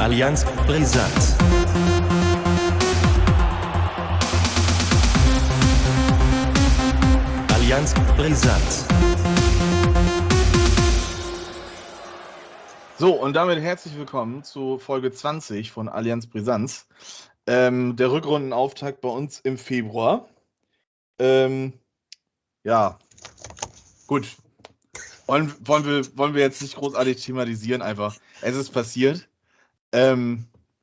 Allianz Brisant. Allianz Brisant. So, und damit herzlich willkommen zu Folge 20 von Allianz Brisanz. Der Rückrundenauftakt bei uns im Februar. Ja, gut. Wollen wir jetzt nicht großartig thematisieren, einfach. Es ist passiert. Und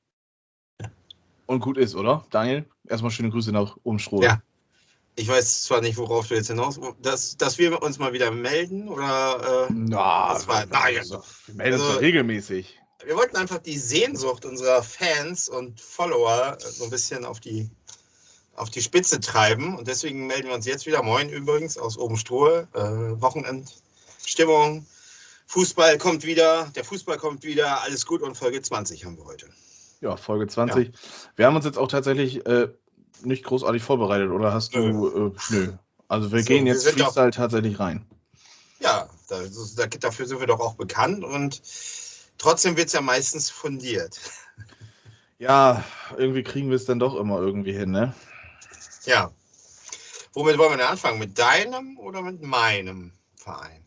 gut ist, oder? Daniel, erstmal schöne Grüße nach Umstrohe. Ja. Ich weiß zwar nicht, worauf du jetzt hinaus, dass wir uns mal wieder melden oder Wir melden uns regelmäßig. Wir wollten einfach die Sehnsucht unserer Fans und Follower so ein bisschen auf die Spitze treiben und deswegen melden wir uns jetzt wieder. Moin übrigens aus Obenstruhe, Wochenendstimmung, Fußball kommt wieder, der Fußball kommt wieder, alles gut und Folge 20 haben wir heute. Ja, Folge 20. Ja. Wir haben uns jetzt auch tatsächlich nicht großartig vorbereitet, oder hast du? Nö. Also wir gehen jetzt Freestyle tatsächlich rein. Ja, dafür sind wir doch auch bekannt und trotzdem wird es ja meistens fundiert. Ja, irgendwie kriegen wir es dann doch immer irgendwie hin, ne? Ja. Womit wollen wir denn anfangen? Mit deinem oder mit meinem Verein?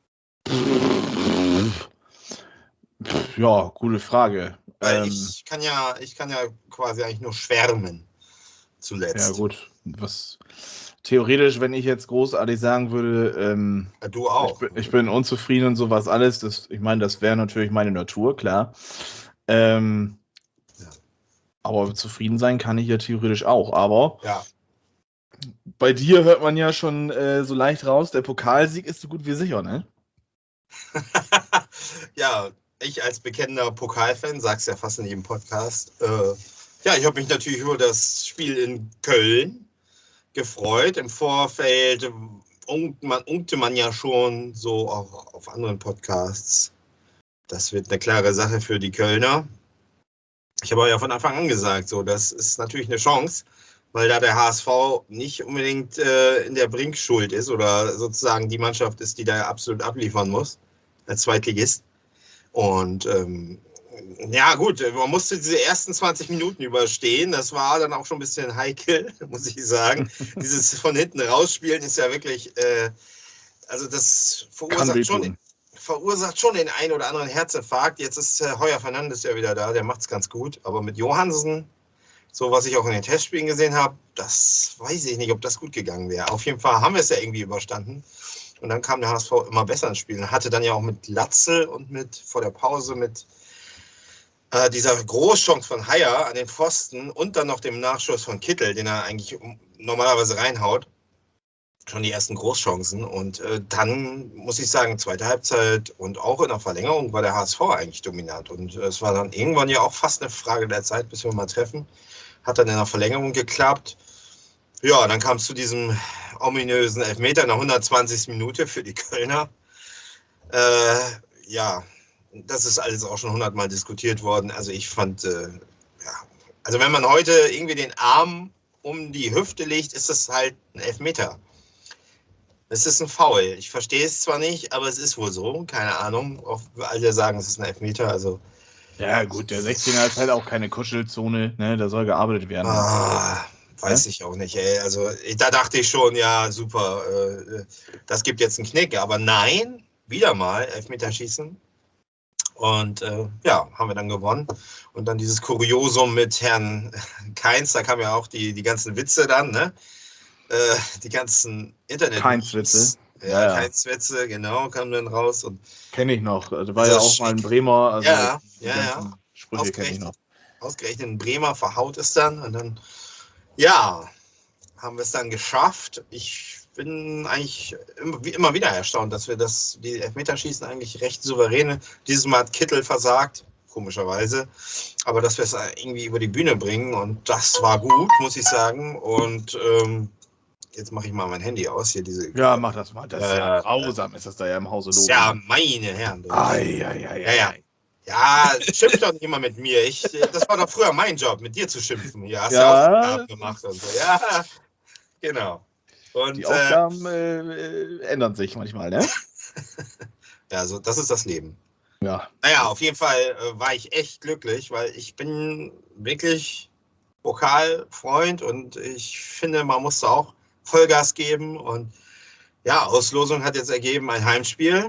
Ja, gute Frage. Weil ich kann ja quasi eigentlich nur schwärmen. Zuletzt. Ja gut, theoretisch, wenn ich jetzt großartig sagen würde, du auch. Ich bin unzufrieden und sowas alles, ich meine, das wäre natürlich meine Natur, klar. Aber zufrieden sein kann ich ja theoretisch auch, aber bei dir hört man ja schon so leicht raus, der Pokalsieg ist so gut wie sicher, ne? Ja, ich als bekennender Pokalfan, sag's ja fast in jedem Podcast, ich habe mich natürlich über das Spiel in Köln gefreut. Im Vorfeld unkte man ja schon so auch auf anderen Podcasts. Das wird eine klare Sache für die Kölner. Ich habe ja von Anfang an gesagt, so, das ist natürlich eine Chance, weil da der HSV nicht unbedingt in der Bringschuld ist oder sozusagen die Mannschaft ist, die da absolut abliefern muss, als Zweitligist. Und ja gut, man musste diese ersten 20 Minuten überstehen. Das war dann auch schon ein bisschen heikel, muss ich sagen. Dieses von hinten rausspielen ist ja wirklich, also das verursacht schon den einen oder anderen Herzinfarkt. Jetzt ist Heuer Fernandes ja wieder da, der macht es ganz gut. Aber mit Johansen, so was ich auch in den Testspielen gesehen habe, das weiß ich nicht, ob das gut gegangen wäre. Auf jeden Fall haben wir es ja irgendwie überstanden. Und dann kam der HSV immer besser ins Spiel. Hatte dann ja auch mit Latzel und vor der Pause mit dieser Großchance von Haier an den Pfosten und dann noch dem Nachschuss von Kittel, den er eigentlich normalerweise reinhaut, schon die ersten Großchancen. Und dann muss ich sagen, zweite Halbzeit und auch in der Verlängerung war der HSV eigentlich dominant. Und es war dann irgendwann ja auch fast eine Frage der Zeit, bis wir mal treffen. Hat dann in der Verlängerung geklappt. Ja, dann kam es zu diesem ominösen Elfmeter in der 120. Minute für die Kölner. Das ist alles auch schon 100-mal diskutiert worden. Also ich fand, also wenn man heute irgendwie den Arm um die Hüfte legt, ist das halt ein Elfmeter. Es ist ein Foul. Ich verstehe es zwar nicht, aber es ist wohl so. Keine Ahnung. Auch alle sagen, es ist ein Elfmeter. Also ja gut, der 16er ist halt auch keine Kuschelzone. Ne? Da soll gearbeitet werden. Weiß ich auch nicht. Ey. Also da dachte ich schon, ja super, das gibt jetzt einen Knick. Aber nein, wieder mal Elfmeterschießen. Und haben wir dann gewonnen. Und dann dieses Kuriosum mit Herrn Kainz, da kamen ja auch die ganzen Witze dann, ne? Die ganzen Internet. Kainz-Witze. Ja, Kainz-Witze, genau, kamen dann raus. Kenne ich noch. Also war ja auch mal ein Bremer. Also ja. Sprüche kenne ich noch. Ausgerechnet ein Bremer verhaut es dann. Und dann, haben wir es dann geschafft. Ich bin eigentlich immer wieder erstaunt, dass wir die Elfmeterschießen eigentlich recht souverän. Dieses Mal hat Kittel versagt, komischerweise. Aber dass wir es irgendwie über die Bühne bringen und das war gut, muss ich sagen. Und jetzt mache ich mal mein Handy aus. Hier ja, mach das mal. Das ist ja grausam, ist das da ja im Hause los. Ja, meine Herren. Ja. Ja, schimpf doch nicht immer mit mir. Das war doch früher mein Job, mit dir zu schimpfen. Ja, hast du ja auch Aufgaben gemacht und so. Ja, genau. Und, die Aufgaben ändern sich manchmal, ne? Ja, so, das ist das Leben. Ja. Naja, auf jeden Fall war ich echt glücklich, weil ich bin wirklich Pokalfreund und ich finde, man muss da auch Vollgas geben. Und ja, Auslosung hat jetzt ergeben ein Heimspiel,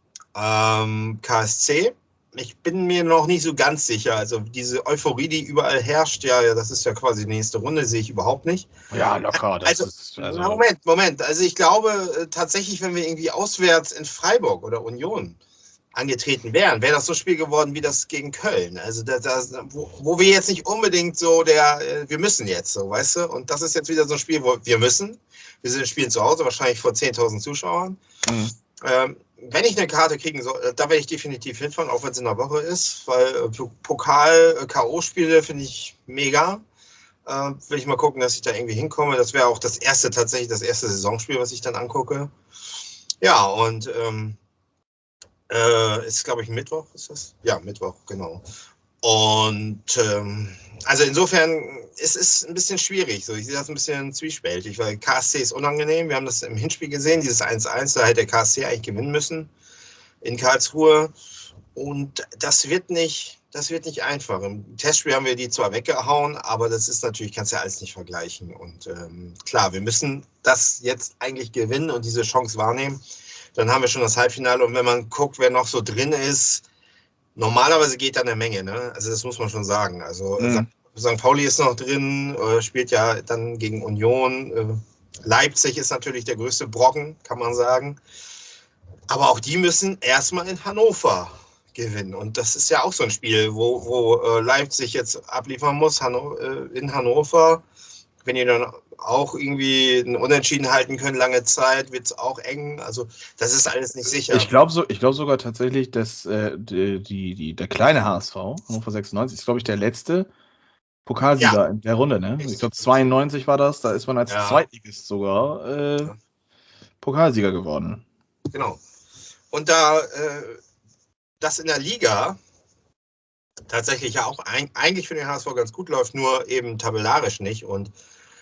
KSC. Ich bin mir noch nicht so ganz sicher. Also diese Euphorie, die überall herrscht, ja, das ist ja quasi die nächste Runde, sehe ich überhaupt nicht. Ja, locker. Moment. Also ich glaube tatsächlich, wenn wir irgendwie auswärts in Freiburg oder Union angetreten wäre das so ein Spiel geworden wie das gegen Köln. Also wo wir jetzt nicht unbedingt so wir müssen jetzt so, weißt du? Und das ist jetzt wieder so ein Spiel, wo wir müssen. Wir spielen zu Hause, wahrscheinlich vor 10.000 Zuschauern. Wenn ich eine Karte kriegen soll, da werde ich definitiv hinfahren, auch wenn es in der Woche ist, weil Pokal-K.O.-Spiele finde ich mega. Will ich mal gucken, dass ich da irgendwie hinkomme. Das wäre auch das erste Saisonspiel, was ich dann angucke. Ja, und ist, glaube ich, Mittwoch, ist das? Ja, Mittwoch, genau. Und also insofern es ist ein bisschen schwierig. So, ich sehe das ein bisschen zwiespältig, weil KSC ist unangenehm. Wir haben das im Hinspiel gesehen, dieses 1-1, da hätte der KSC eigentlich gewinnen müssen in Karlsruhe. Und das wird nicht einfach. Im Testspiel haben wir die zwar weggehauen, aber das ist natürlich, kannst ja alles nicht vergleichen. Und klar, wir müssen das jetzt eigentlich gewinnen und diese Chance wahrnehmen. Dann haben wir schon das Halbfinale. Und wenn man guckt, wer noch so drin ist, normalerweise geht da eine Menge, ne? Also das muss man schon sagen. Also St. Pauli ist noch drin, spielt ja dann gegen Union. Leipzig ist natürlich der größte Brocken, kann man sagen. Aber auch die müssen erstmal in Hannover gewinnen. Und das ist ja auch so ein Spiel, wo Leipzig jetzt abliefern muss in Hannover. Wenn die dann auch irgendwie ein Unentschieden halten können, lange Zeit, wird es auch eng. Also das ist alles nicht sicher. Ich glaube sogar tatsächlich, dass der kleine HSV, Hannover 96, ist, glaube ich, der letzte Pokalsieger in der Runde. Ne? Ich glaube, 92 war das. Da ist man als Zweitligist sogar Pokalsieger geworden. Genau. Und da das in der Liga tatsächlich ja auch eigentlich für den HSV ganz gut läuft, nur eben tabellarisch nicht und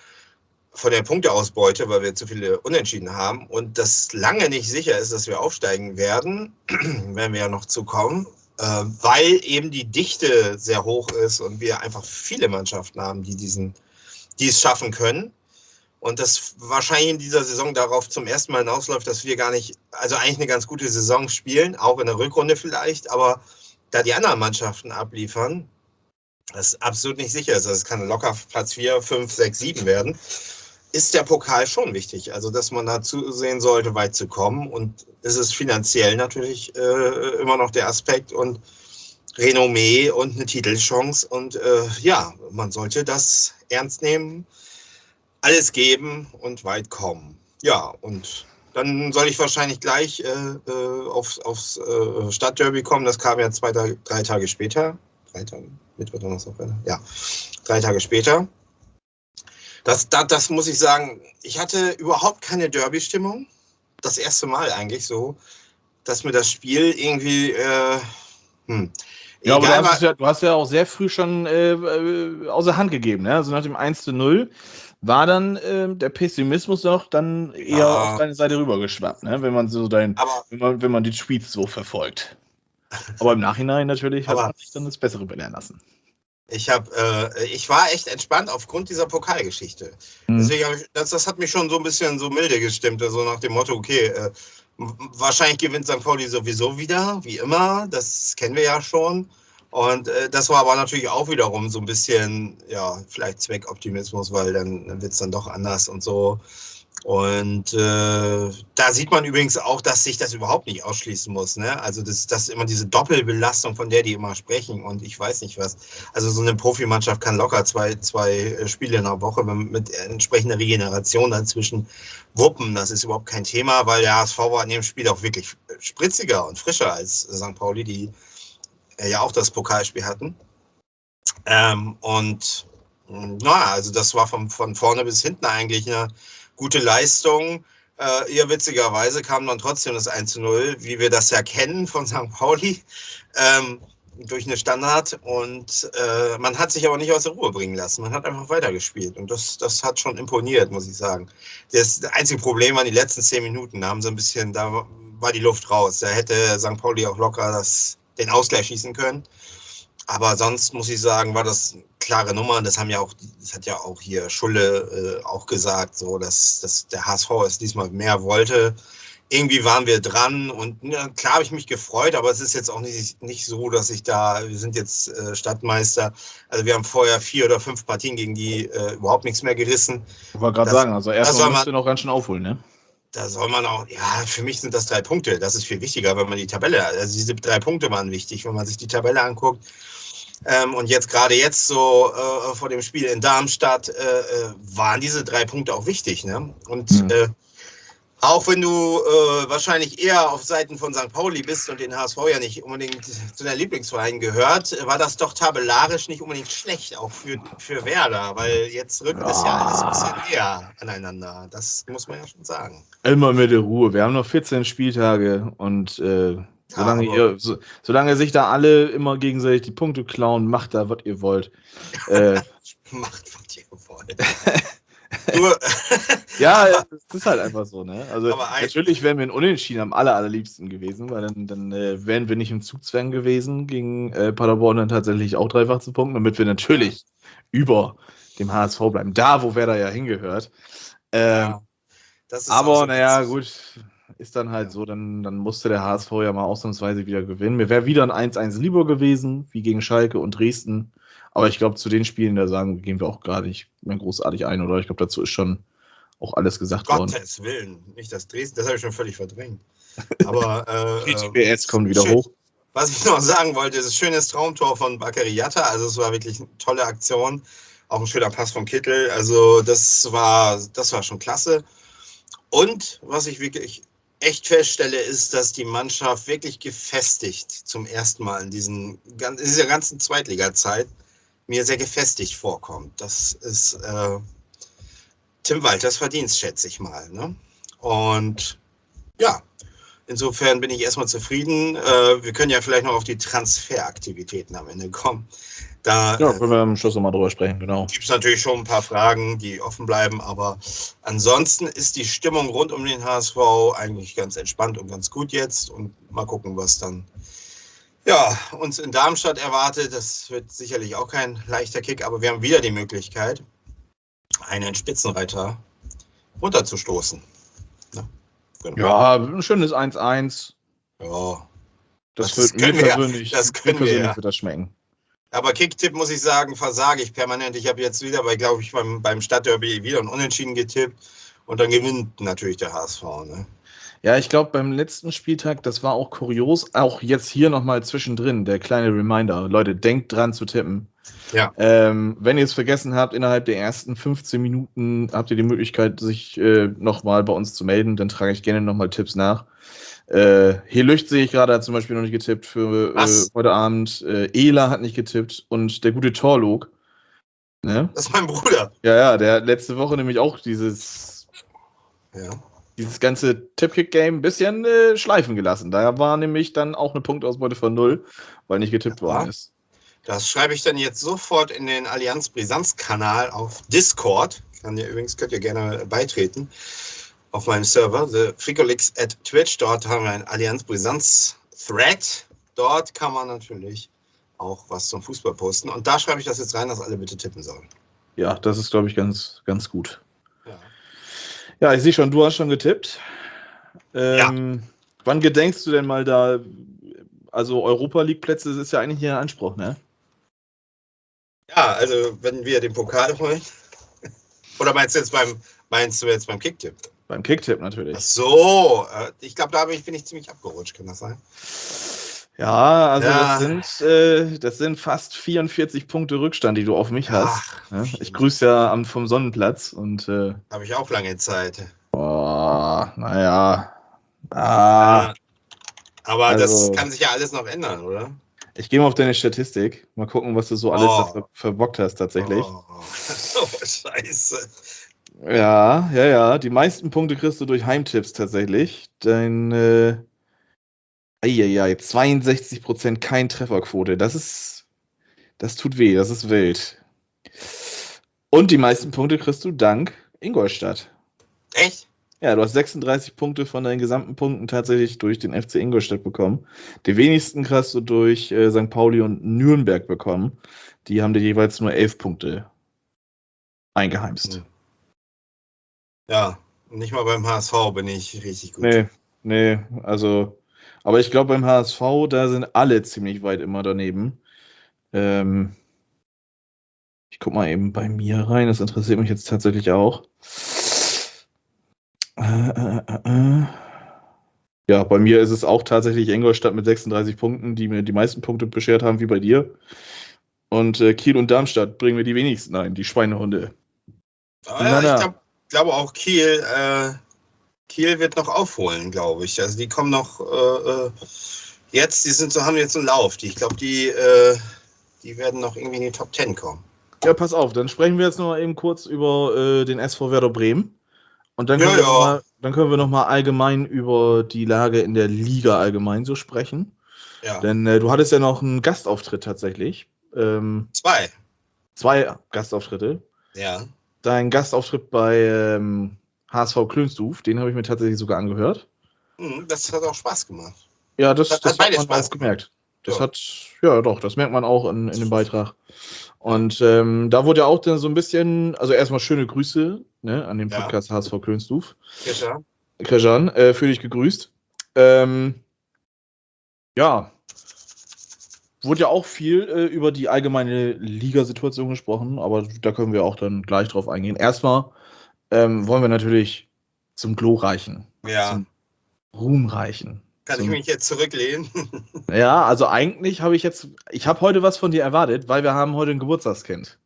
von der Punkteausbeute, weil wir zu viele Unentschieden haben und das lange nicht sicher ist, dass wir aufsteigen werden, werden wir ja noch zukommen, weil eben die Dichte sehr hoch ist und wir einfach viele Mannschaften haben, die es schaffen können. Und das wahrscheinlich in dieser Saison darauf zum ersten Mal hinausläuft, dass wir gar nicht, also eigentlich eine ganz gute Saison spielen, auch in der Rückrunde vielleicht, aber da die anderen Mannschaften abliefern, das absolut nicht sicher ist. Also es kann locker Platz 4, 5, 6, 7 werden, ist der Pokal schon wichtig. Also dass man da zusehen sollte, weit zu kommen. Und es ist finanziell natürlich immer noch der Aspekt und Renommee und eine Titelchance. Und man sollte das ernst nehmen, alles geben und weit kommen. Ja, und dann soll ich wahrscheinlich gleich aufs Stadtderby kommen. Das kam ja 3 Tage später. 3 Tage? Mittwoch, Donnerstag, ja. 3 Tage später. Das muss ich sagen, ich hatte überhaupt keine Derby-Stimmung. Das erste Mal eigentlich so, dass mir das Spiel irgendwie ja, aber du hast ja auch sehr früh schon außer Hand gegeben. Ne? Also nach dem 1:0 war dann der Pessimismus noch dann eher auf deine Seite rübergeschwappt, ne? Wenn man so wenn man die Tweets so verfolgt. Aber im Nachhinein natürlich hat man sich dann das Bessere belehren lassen. Ich war echt entspannt aufgrund dieser Pokalgeschichte. Deswegen das hat mich schon so ein bisschen so milde gestimmt, so nach dem Motto, okay, wahrscheinlich gewinnt St. Pauli sowieso wieder, wie immer, das kennen wir ja schon. Und das war aber natürlich auch wiederum so ein bisschen, ja, vielleicht Zweckoptimismus, weil dann wird es dann doch anders und so. Und da sieht man übrigens auch, dass sich das überhaupt nicht ausschließen muss. Ne? Also das ist immer diese Doppelbelastung, von der die immer sprechen und ich weiß nicht was. Also so eine Profimannschaft kann locker zwei Spiele in der Woche mit entsprechender Regeneration dazwischen wuppen. Das ist überhaupt kein Thema, weil der HSV war in dem Spiel auch wirklich spritziger und frischer als St. Pauli, die ja auch das Pokalspiel hatten. Also das war von vorne bis hinten eigentlich eine gute Leistung. Eher witzigerweise kam dann trotzdem das 1:0, wie wir das ja kennen von St. Pauli, durch eine Standard. Und man hat sich aber nicht aus der Ruhe bringen lassen. Man hat einfach weitergespielt. Und das hat schon imponiert, muss ich sagen. Das einzige Problem waren die letzten 10 Minuten. Da war die Luft raus. Da hätte St. Pauli auch locker das den Ausgleich schießen können. Aber sonst muss ich sagen, war das eine klare Nummer. Das hat ja auch hier Schulle auch gesagt, so, dass der HSV es diesmal mehr wollte. Irgendwie waren wir dran und klar habe ich mich gefreut, aber es ist jetzt auch nicht so, dass wir sind jetzt Stadtmeister. Also wir haben vorher 4 oder 5 Partien gegen die überhaupt nichts mehr gerissen. Ich wollte gerade sagen, also erstmal musst du noch ganz schön aufholen, ne? Da soll man auch, ja, für mich sind das 3 Punkte. Das ist viel wichtiger, wenn man die Tabelle, also diese 3 Punkte waren wichtig, wenn man sich die Tabelle anguckt. Und gerade jetzt so vor dem Spiel in Darmstadt waren diese 3 Punkte auch wichtig, ne? Und auch wenn du wahrscheinlich eher auf Seiten von St. Pauli bist und den HSV ja nicht unbedingt zu deinen Lieblingsvereinen gehört, war das doch tabellarisch nicht unbedingt schlecht, auch für Werder, weil jetzt rückt es ja alles ein bisschen näher aneinander. Das muss man ja schon sagen. Immer mit der Ruhe. Wir haben noch 14 Spieltage und solange sich da alle immer gegenseitig die Punkte klauen, macht da, was ihr wollt. Macht, was ihr wollt. Ja, es ist halt einfach so, ne? Also natürlich wären wir in Unentschieden am allerliebsten gewesen, weil dann wären wir nicht im Zugzwang gewesen, gegen Paderborn dann tatsächlich auch dreifach zu punkten, damit wir natürlich über dem HSV bleiben, da wo Werder ja hingehört. Aber naja, gut, ist dann halt so, dann musste der HSV ja mal ausnahmsweise wieder gewinnen. Mir wäre wieder ein 1-1 lieber gewesen, wie gegen Schalke und Dresden. Aber ich glaube, zu den Spielen, gehen wir auch gar nicht mehr großartig ein, oder? Ich glaube, dazu ist schon auch alles gesagt worden. Gottes Willen, nicht das Dresden, das habe ich schon völlig verdrängt. Aber jetzt kommt wieder hoch. Was ich noch sagen wollte, ist ein schönes Traumtor von Bakary Yatta. Also es war wirklich eine tolle Aktion. Auch ein schöner Pass von Kittel. Also das war schon klasse. Und was ich wirklich echt feststelle, ist, dass die Mannschaft wirklich gefestigt zum ersten Mal in dieser ganzen Zweitliga-Zeit mir sehr gefestigt vorkommt. Das ist Tim Walters Verdienst, schätze ich mal. Ne? Und ja, insofern bin ich erstmal zufrieden. Wir können ja vielleicht noch auf die Transferaktivitäten am Ende kommen. Da können wir am Schluss nochmal drüber sprechen, genau. Gibt es natürlich schon ein paar Fragen, die offen bleiben, aber ansonsten ist die Stimmung rund um den HSV eigentlich ganz entspannt und ganz gut jetzt. Und mal gucken, was dann uns in Darmstadt erwartet. Das wird sicherlich auch kein leichter Kick, aber wir haben wieder die Möglichkeit, einen Spitzenreiter runterzustoßen. Ja, genau. Ja, ein schönes 1-1. Ja. Das wird mir persönlich wird das schmecken. Aber Kicktipp muss ich sagen, versage ich permanent. Ich habe jetzt wieder, glaube ich, beim Stadtderby wieder ein Unentschieden getippt und dann gewinnt natürlich der HSV. Ne? Ja, ich glaube, beim letzten Spieltag, das war auch kurios, auch jetzt hier nochmal zwischendrin, der kleine Reminder. Leute, denkt dran zu tippen. Ja. Wenn ihr es vergessen habt, innerhalb der ersten 15 Minuten habt ihr die Möglichkeit, sich nochmal bei uns zu melden. Dann trage ich gerne nochmal Tipps nach. Helücht sehe ich gerade, hat zum Beispiel noch nicht getippt für heute Abend. Ela hat nicht getippt und der gute Torlog. Ne? Das ist mein Bruder. Ja, der hat letzte Woche nämlich auch dieses ganze Tippkick-Game ein bisschen schleifen gelassen. Da war nämlich dann auch eine Punktausbeute von 0, weil nicht getippt worden ist. Das schreibe ich dann jetzt sofort in den Allianz Brisanz-Kanal auf Discord. Könnt ihr gerne beitreten. Auf meinem Server, @Twitch. Dort haben wir einen Allianz Brisanz-Thread. Dort kann man natürlich auch was zum Fußball posten. Und da schreibe ich das jetzt rein, dass alle bitte tippen sollen. Ja, das ist, glaube ich, ganz, ganz gut. Ja, ich sehe schon, du hast schon getippt. Wann gedenkst du denn mal da? Also Europa-League-Plätze ist ja eigentlich hier ein Anspruch, ne? Ja, also wenn wir den Pokal holen. Oder meinst du jetzt beim Kicktipp? Beim Kicktipp natürlich. Ach so, ich glaube, da bin ich ziemlich abgerutscht, kann das sein? Ja, also das sind fast 44 Punkte Rückstand, die du auf mich hast. Ja, ich grüße ja vom Sonnenplatz und habe ich auch lange Zeit. Naja. Aber das kann sich ja alles noch ändern, oder? Ich gehe mal auf deine Statistik. Mal gucken, was du so alles verbockt hast tatsächlich. Scheiße. Ja. Die meisten Punkte kriegst du durch Heimtipps tatsächlich. Dein 62% kein Trefferquote. Das tut weh, das ist wild. Und die meisten Punkte kriegst du dank Ingolstadt. Echt? Ja, du hast 36 Punkte von deinen gesamten Punkten tatsächlich durch den FC Ingolstadt bekommen. Die wenigsten hast du durch St. Pauli und Nürnberg bekommen. Die haben dir jeweils nur 11 Punkte eingeheimst. Ja, nicht mal beim HSV bin ich richtig gut. Nee, also, aber ich glaube beim HSV, da sind alle ziemlich weit immer daneben. Ich guck mal eben bei mir rein, das interessiert mich jetzt tatsächlich auch. Ja, bei mir ist es auch tatsächlich Ingolstadt mit 36 Punkten, die mir die meisten Punkte beschert haben, wie bei dir. Und Kiel und Darmstadt bringen mir die wenigsten ein, die Schweinehunde. Ja, ich glaube auch Kiel wird noch aufholen, glaube ich. Also die kommen noch jetzt, haben jetzt einen Lauf. Ich glaube, die werden noch irgendwie in die Top 10 kommen. Ja, pass auf, dann sprechen wir jetzt noch mal eben kurz über den SV Werder Bremen. Und dann können wir noch mal allgemein über die Lage in der Liga allgemein so sprechen. Ja. Denn du hattest ja noch einen Gastauftritt tatsächlich. Zwei Gastauftritte. Ja. Dein Gastauftritt bei HSV Klönstuf, den habe ich mir tatsächlich sogar angehört. Das hat auch Spaß gemacht. Ja, das hat man auch gemerkt. Das merkt man auch in dem Beitrag. Und da wurde ja auch dann so ein bisschen, also erstmal schöne Grüße an den Podcast HSV Klönstuf. Krejan, für dich gegrüßt. Wurde ja auch viel über die allgemeine Ligasituation gesprochen, aber da können wir auch dann gleich drauf eingehen. Erstmal wollen wir natürlich zum Glorreichen, zum Ruhmreichen. Kann ich mich jetzt zurücklehnen? Ja, also eigentlich habe ich heute was von dir erwartet, weil wir haben heute ein Geburtstagskind.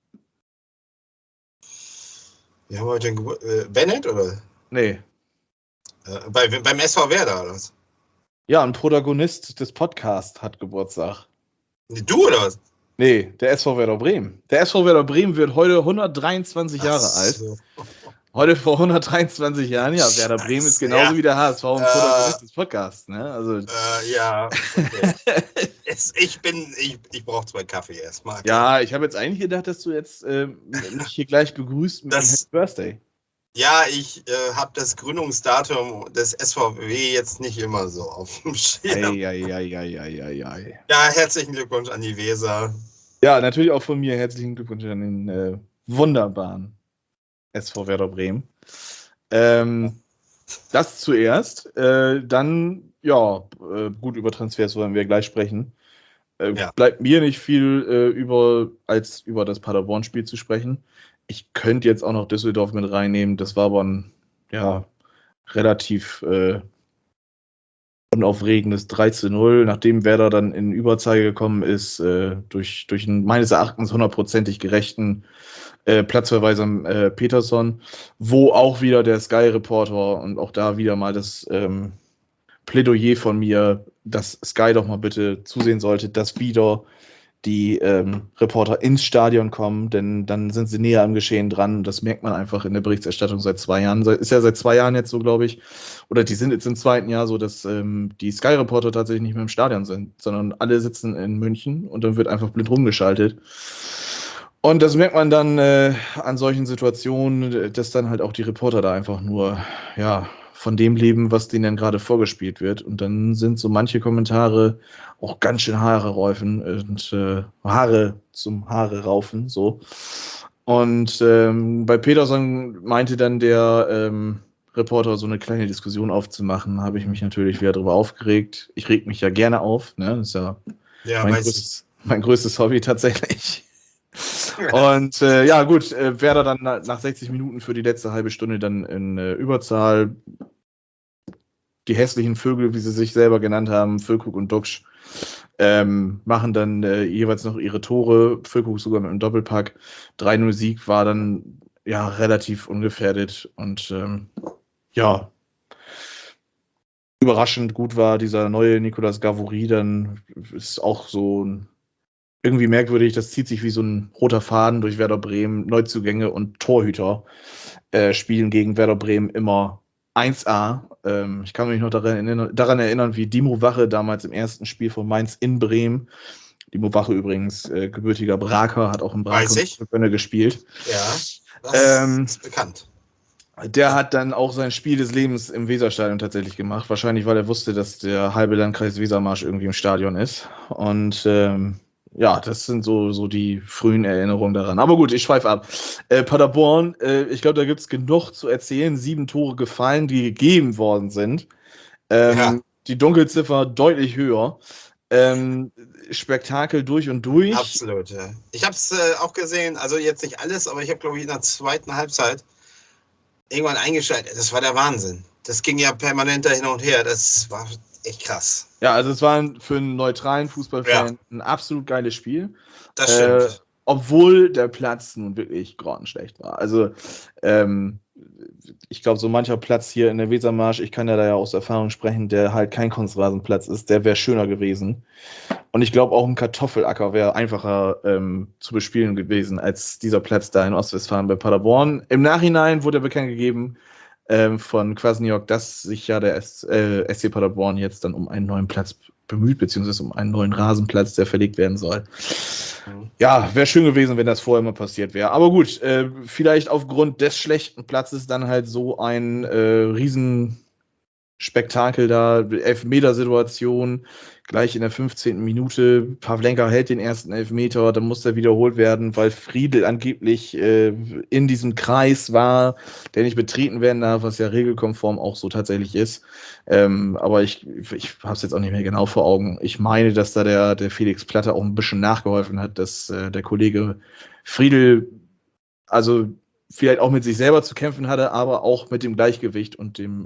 Wir haben heute ein Bennett, oder? Nee. Beim SV Werder, oder was? Ja, ein Protagonist des Podcasts hat Geburtstag. Du, oder was? Nee, der SV Werder Bremen. Der SV Werder Bremen wird heute 123 Jahre alt. Heute vor 123 Jahren, ja, Werder Bremen ist genauso wie der HSV ein Protagonist des Podcasts, ne? Also, ja, okay. Ich brauche 2 Kaffee erstmal. Ja, ich habe jetzt eigentlich gedacht, dass du jetzt mich hier gleich begrüßt mit dem Happy Birthday. Ja, ich habe das Gründungsdatum des SVW jetzt nicht immer so auf dem Schirm. Ja, herzlichen Glückwunsch an die Weser. Ja, natürlich auch von mir herzlichen Glückwunsch an den wunderbaren SV Werder Bremen. Das zuerst. Dann, gut, über Transfers wollen wir gleich sprechen. Bleibt mir nicht viel als über das Paderborn-Spiel zu sprechen. Ich könnte jetzt auch noch Düsseldorf mit reinnehmen. Das war aber ein relativ unaufregendes 3:0, nachdem Werder dann in Überzahl gekommen ist, durch einen meines Erachtens 100%ig gerechten Platzverweiser Peterson, wo auch wieder der Sky-Reporter und auch da wieder mal das Plädoyer von mir, dass Sky doch mal bitte zusehen sollte, dass wieder die Reporter ins Stadion kommen, denn dann sind sie näher am Geschehen dran. Das merkt man einfach in der Berichterstattung seit 2 Jahren. Ist ja seit 2 Jahren jetzt so, glaube ich. Oder die sind jetzt im 2. Jahr so, dass die Sky-Reporter tatsächlich nicht mehr im Stadion sind, sondern alle sitzen in München und dann wird einfach blind rumgeschaltet. Und das merkt man dann an solchen Situationen, dass dann halt auch die Reporter da einfach nur, von dem leben, was denen dann gerade vorgespielt wird. Und dann sind so manche Kommentare auch ganz schön Haare zum Haare raufen, so. Und bei Peterson meinte dann der Reporter, so eine kleine Diskussion aufzumachen, habe ich mich natürlich wieder darüber aufgeregt. Ich reg mich ja gerne auf, ne? Das ist mein größtes Hobby tatsächlich. Und gut, Werder dann nach 60 Minuten für die letzte halbe Stunde dann in Überzahl. Die hässlichen Vögel, wie sie sich selber genannt haben, Füllkrug und Duxch, machen dann jeweils noch ihre Tore. Füllkrug sogar mit einem Doppelpack. 3:0 Sieg war dann relativ ungefährdet und überraschend gut war dieser neue Nicolas Gavory. Dann ist auch so irgendwie merkwürdig, das zieht sich wie so ein roter Faden durch Werder Bremen. Neuzugänge und Torhüter spielen gegen Werder Bremen immer 1A. Ich kann mich noch daran erinnern, wie Dimo Wache damals im ersten Spiel von Mainz in Bremen, Dimo Wache übrigens gebürtiger Braker, hat auch im Braker gespielt. Ja, das ist bekannt. Der hat dann auch sein Spiel des Lebens im Weserstadion tatsächlich gemacht. Wahrscheinlich, weil er wusste, dass der halbe Landkreis Wesermarsch irgendwie im Stadion ist. Und das sind so die frühen Erinnerungen daran. Aber gut, ich schweife ab. Paderborn, ich glaube, da gibt es genug zu erzählen. 7 Tore gefallen, die gegeben worden sind. Die Dunkelziffer deutlich höher. Spektakel durch und durch. Absolut, ja. Ich habe es auch gesehen, also jetzt nicht alles, aber ich habe, glaube ich, in der zweiten Halbzeit irgendwann eingeschaltet. Das war der Wahnsinn. Das ging ja permanent hin und her. Das war echt krass. Ja, also es war für einen neutralen Fußballfan ein absolut geiles Spiel. Das stimmt. Obwohl der Platz nun wirklich grottenschlecht war. Also ich glaube, so mancher Platz hier in der Wesermarsch, ich kann ja da ja aus Erfahrung sprechen, der halt kein Kunstrasenplatz ist, der wäre schöner gewesen. Und ich glaube, auch ein Kartoffelacker wäre einfacher zu bespielen gewesen als dieser Platz da in Ostwestfalen bei Paderborn. Im Nachhinein wurde bekannt gegeben von Kwasniok, dass sich ja der SC Paderborn jetzt dann um einen neuen Platz bemüht, beziehungsweise um einen neuen Rasenplatz, der verlegt werden soll. Ja, wäre schön gewesen, wenn das vorher mal passiert wäre. Aber gut, vielleicht aufgrund des schlechten Platzes dann halt so ein Riesenspektakel da, Elfmetersituation, gleich in der 15. Minute. Pavlenka hält den ersten Elfmeter, dann muss er wiederholt werden, weil Friedl angeblich in diesem Kreis war, der nicht betreten werden darf, was ja regelkonform auch so tatsächlich ist. Aber ich habe es jetzt auch nicht mehr genau vor Augen. Ich meine, dass da der Felix Platte auch ein bisschen nachgeholfen hat, dass der Kollege Friedl also vielleicht auch mit sich selber zu kämpfen hatte, aber auch mit dem Gleichgewicht und dem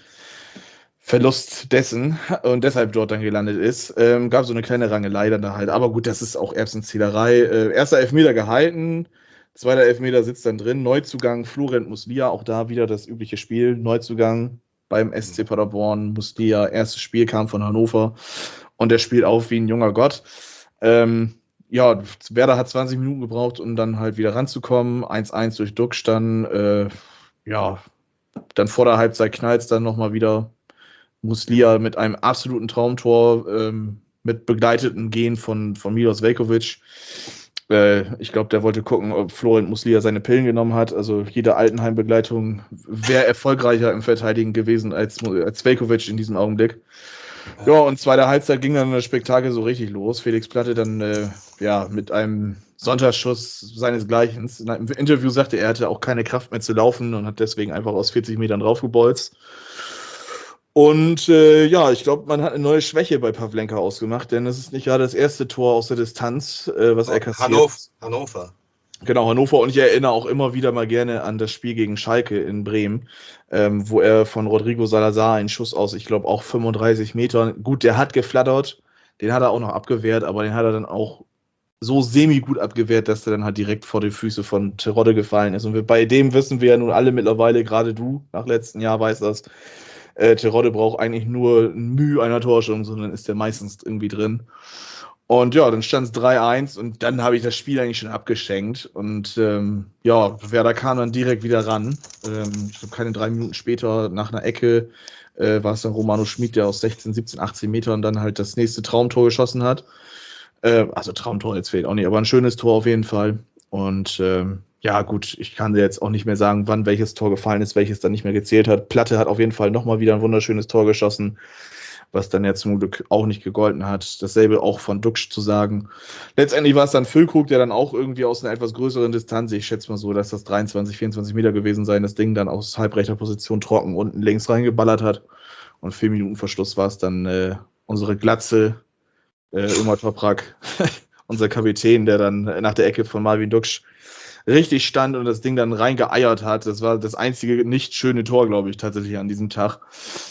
Verlust dessen und deshalb dort dann gelandet ist. Gab so eine kleine Rangelei dann da halt. Aber gut, das ist auch Erbsenzählerei. Erster Elfmeter gehalten, zweiter Elfmeter sitzt dann drin. Neuzugang Florent Muslia, auch da wieder das übliche Spiel. Neuzugang beim SC Paderborn. Muslia, erstes Spiel, kam von Hannover und der spielt auf wie ein junger Gott. Werder hat 20 Minuten gebraucht, um dann halt wieder ranzukommen. 1-1 durch Duxch dann. Dann vor der Halbzeit knallt es dann nochmal wieder. Muslia mit einem absoluten Traumtor, mit begleiteten Gehen von Milos Veljković. Ich glaube, der wollte gucken, ob Florent Muslia seine Pillen genommen hat. Also jede Altenheim-Begleitung wäre erfolgreicher im Verteidigen gewesen als Veljković in diesem Augenblick. Ja, und zweite Halbzeit ging dann das Spektakel so richtig los. Felix Platte dann mit einem Sonntagsschuss seinesgleichen. Im Interview sagte er hatte auch keine Kraft mehr zu laufen und hat deswegen einfach aus 40 Metern draufgebolzt. Und ich glaube, man hat eine neue Schwäche bei Pavlenka ausgemacht, denn es ist nicht gerade das erste Tor aus der Distanz, was er kassiert. Hannover. Genau, Hannover. Und ich erinnere auch immer wieder mal gerne an das Spiel gegen Schalke in Bremen, wo er von Rodrigo Salazar einen Schuss aus, ich glaube, auch 35 Metern. Gut, der hat geflattert, den hat er auch noch abgewehrt, aber den hat er dann auch so semi-gut abgewehrt, dass der dann halt direkt vor die Füße von Terodde gefallen ist. Und bei dem wissen wir ja nun alle mittlerweile, gerade du nach letztem Jahr weißt das, Terodde braucht eigentlich nur ein Mühe einer Torchance und dann ist der meistens irgendwie drin. Und ja, dann stand es 3-1 und dann habe ich das Spiel eigentlich schon abgeschenkt. Und Werder kam dann direkt wieder ran. Ich glaube, keine 3 Minuten später nach einer Ecke war es dann Romano Schmid, der aus 16, 17, 18 Metern dann halt das nächste Traumtor geschossen hat. Also Traumtor jetzt fehlt auch nicht, aber ein schönes Tor auf jeden Fall. Und gut, ich kann dir jetzt auch nicht mehr sagen, wann welches Tor gefallen ist, welches dann nicht mehr gezählt hat. Platte hat auf jeden Fall nochmal wieder ein wunderschönes Tor geschossen, was dann ja zum Glück auch nicht gegolten hat. Dasselbe auch von Duxch zu sagen. Letztendlich war es dann Füllkrug, der dann auch irgendwie aus einer etwas größeren Distanz, ich schätze mal so, dass das 23, 24 Meter gewesen sein, das Ding dann aus halbrechter Position trocken unten links reingeballert hat. Und 4 Minuten Verschluss war es dann unsere Glatze, Ömer Toprak, unser Kapitän, der dann nach der Ecke von Marvin Duxch richtig stand und das Ding dann reingeeiert hat. Das war das einzige nicht schöne Tor, glaube ich, tatsächlich an diesem Tag.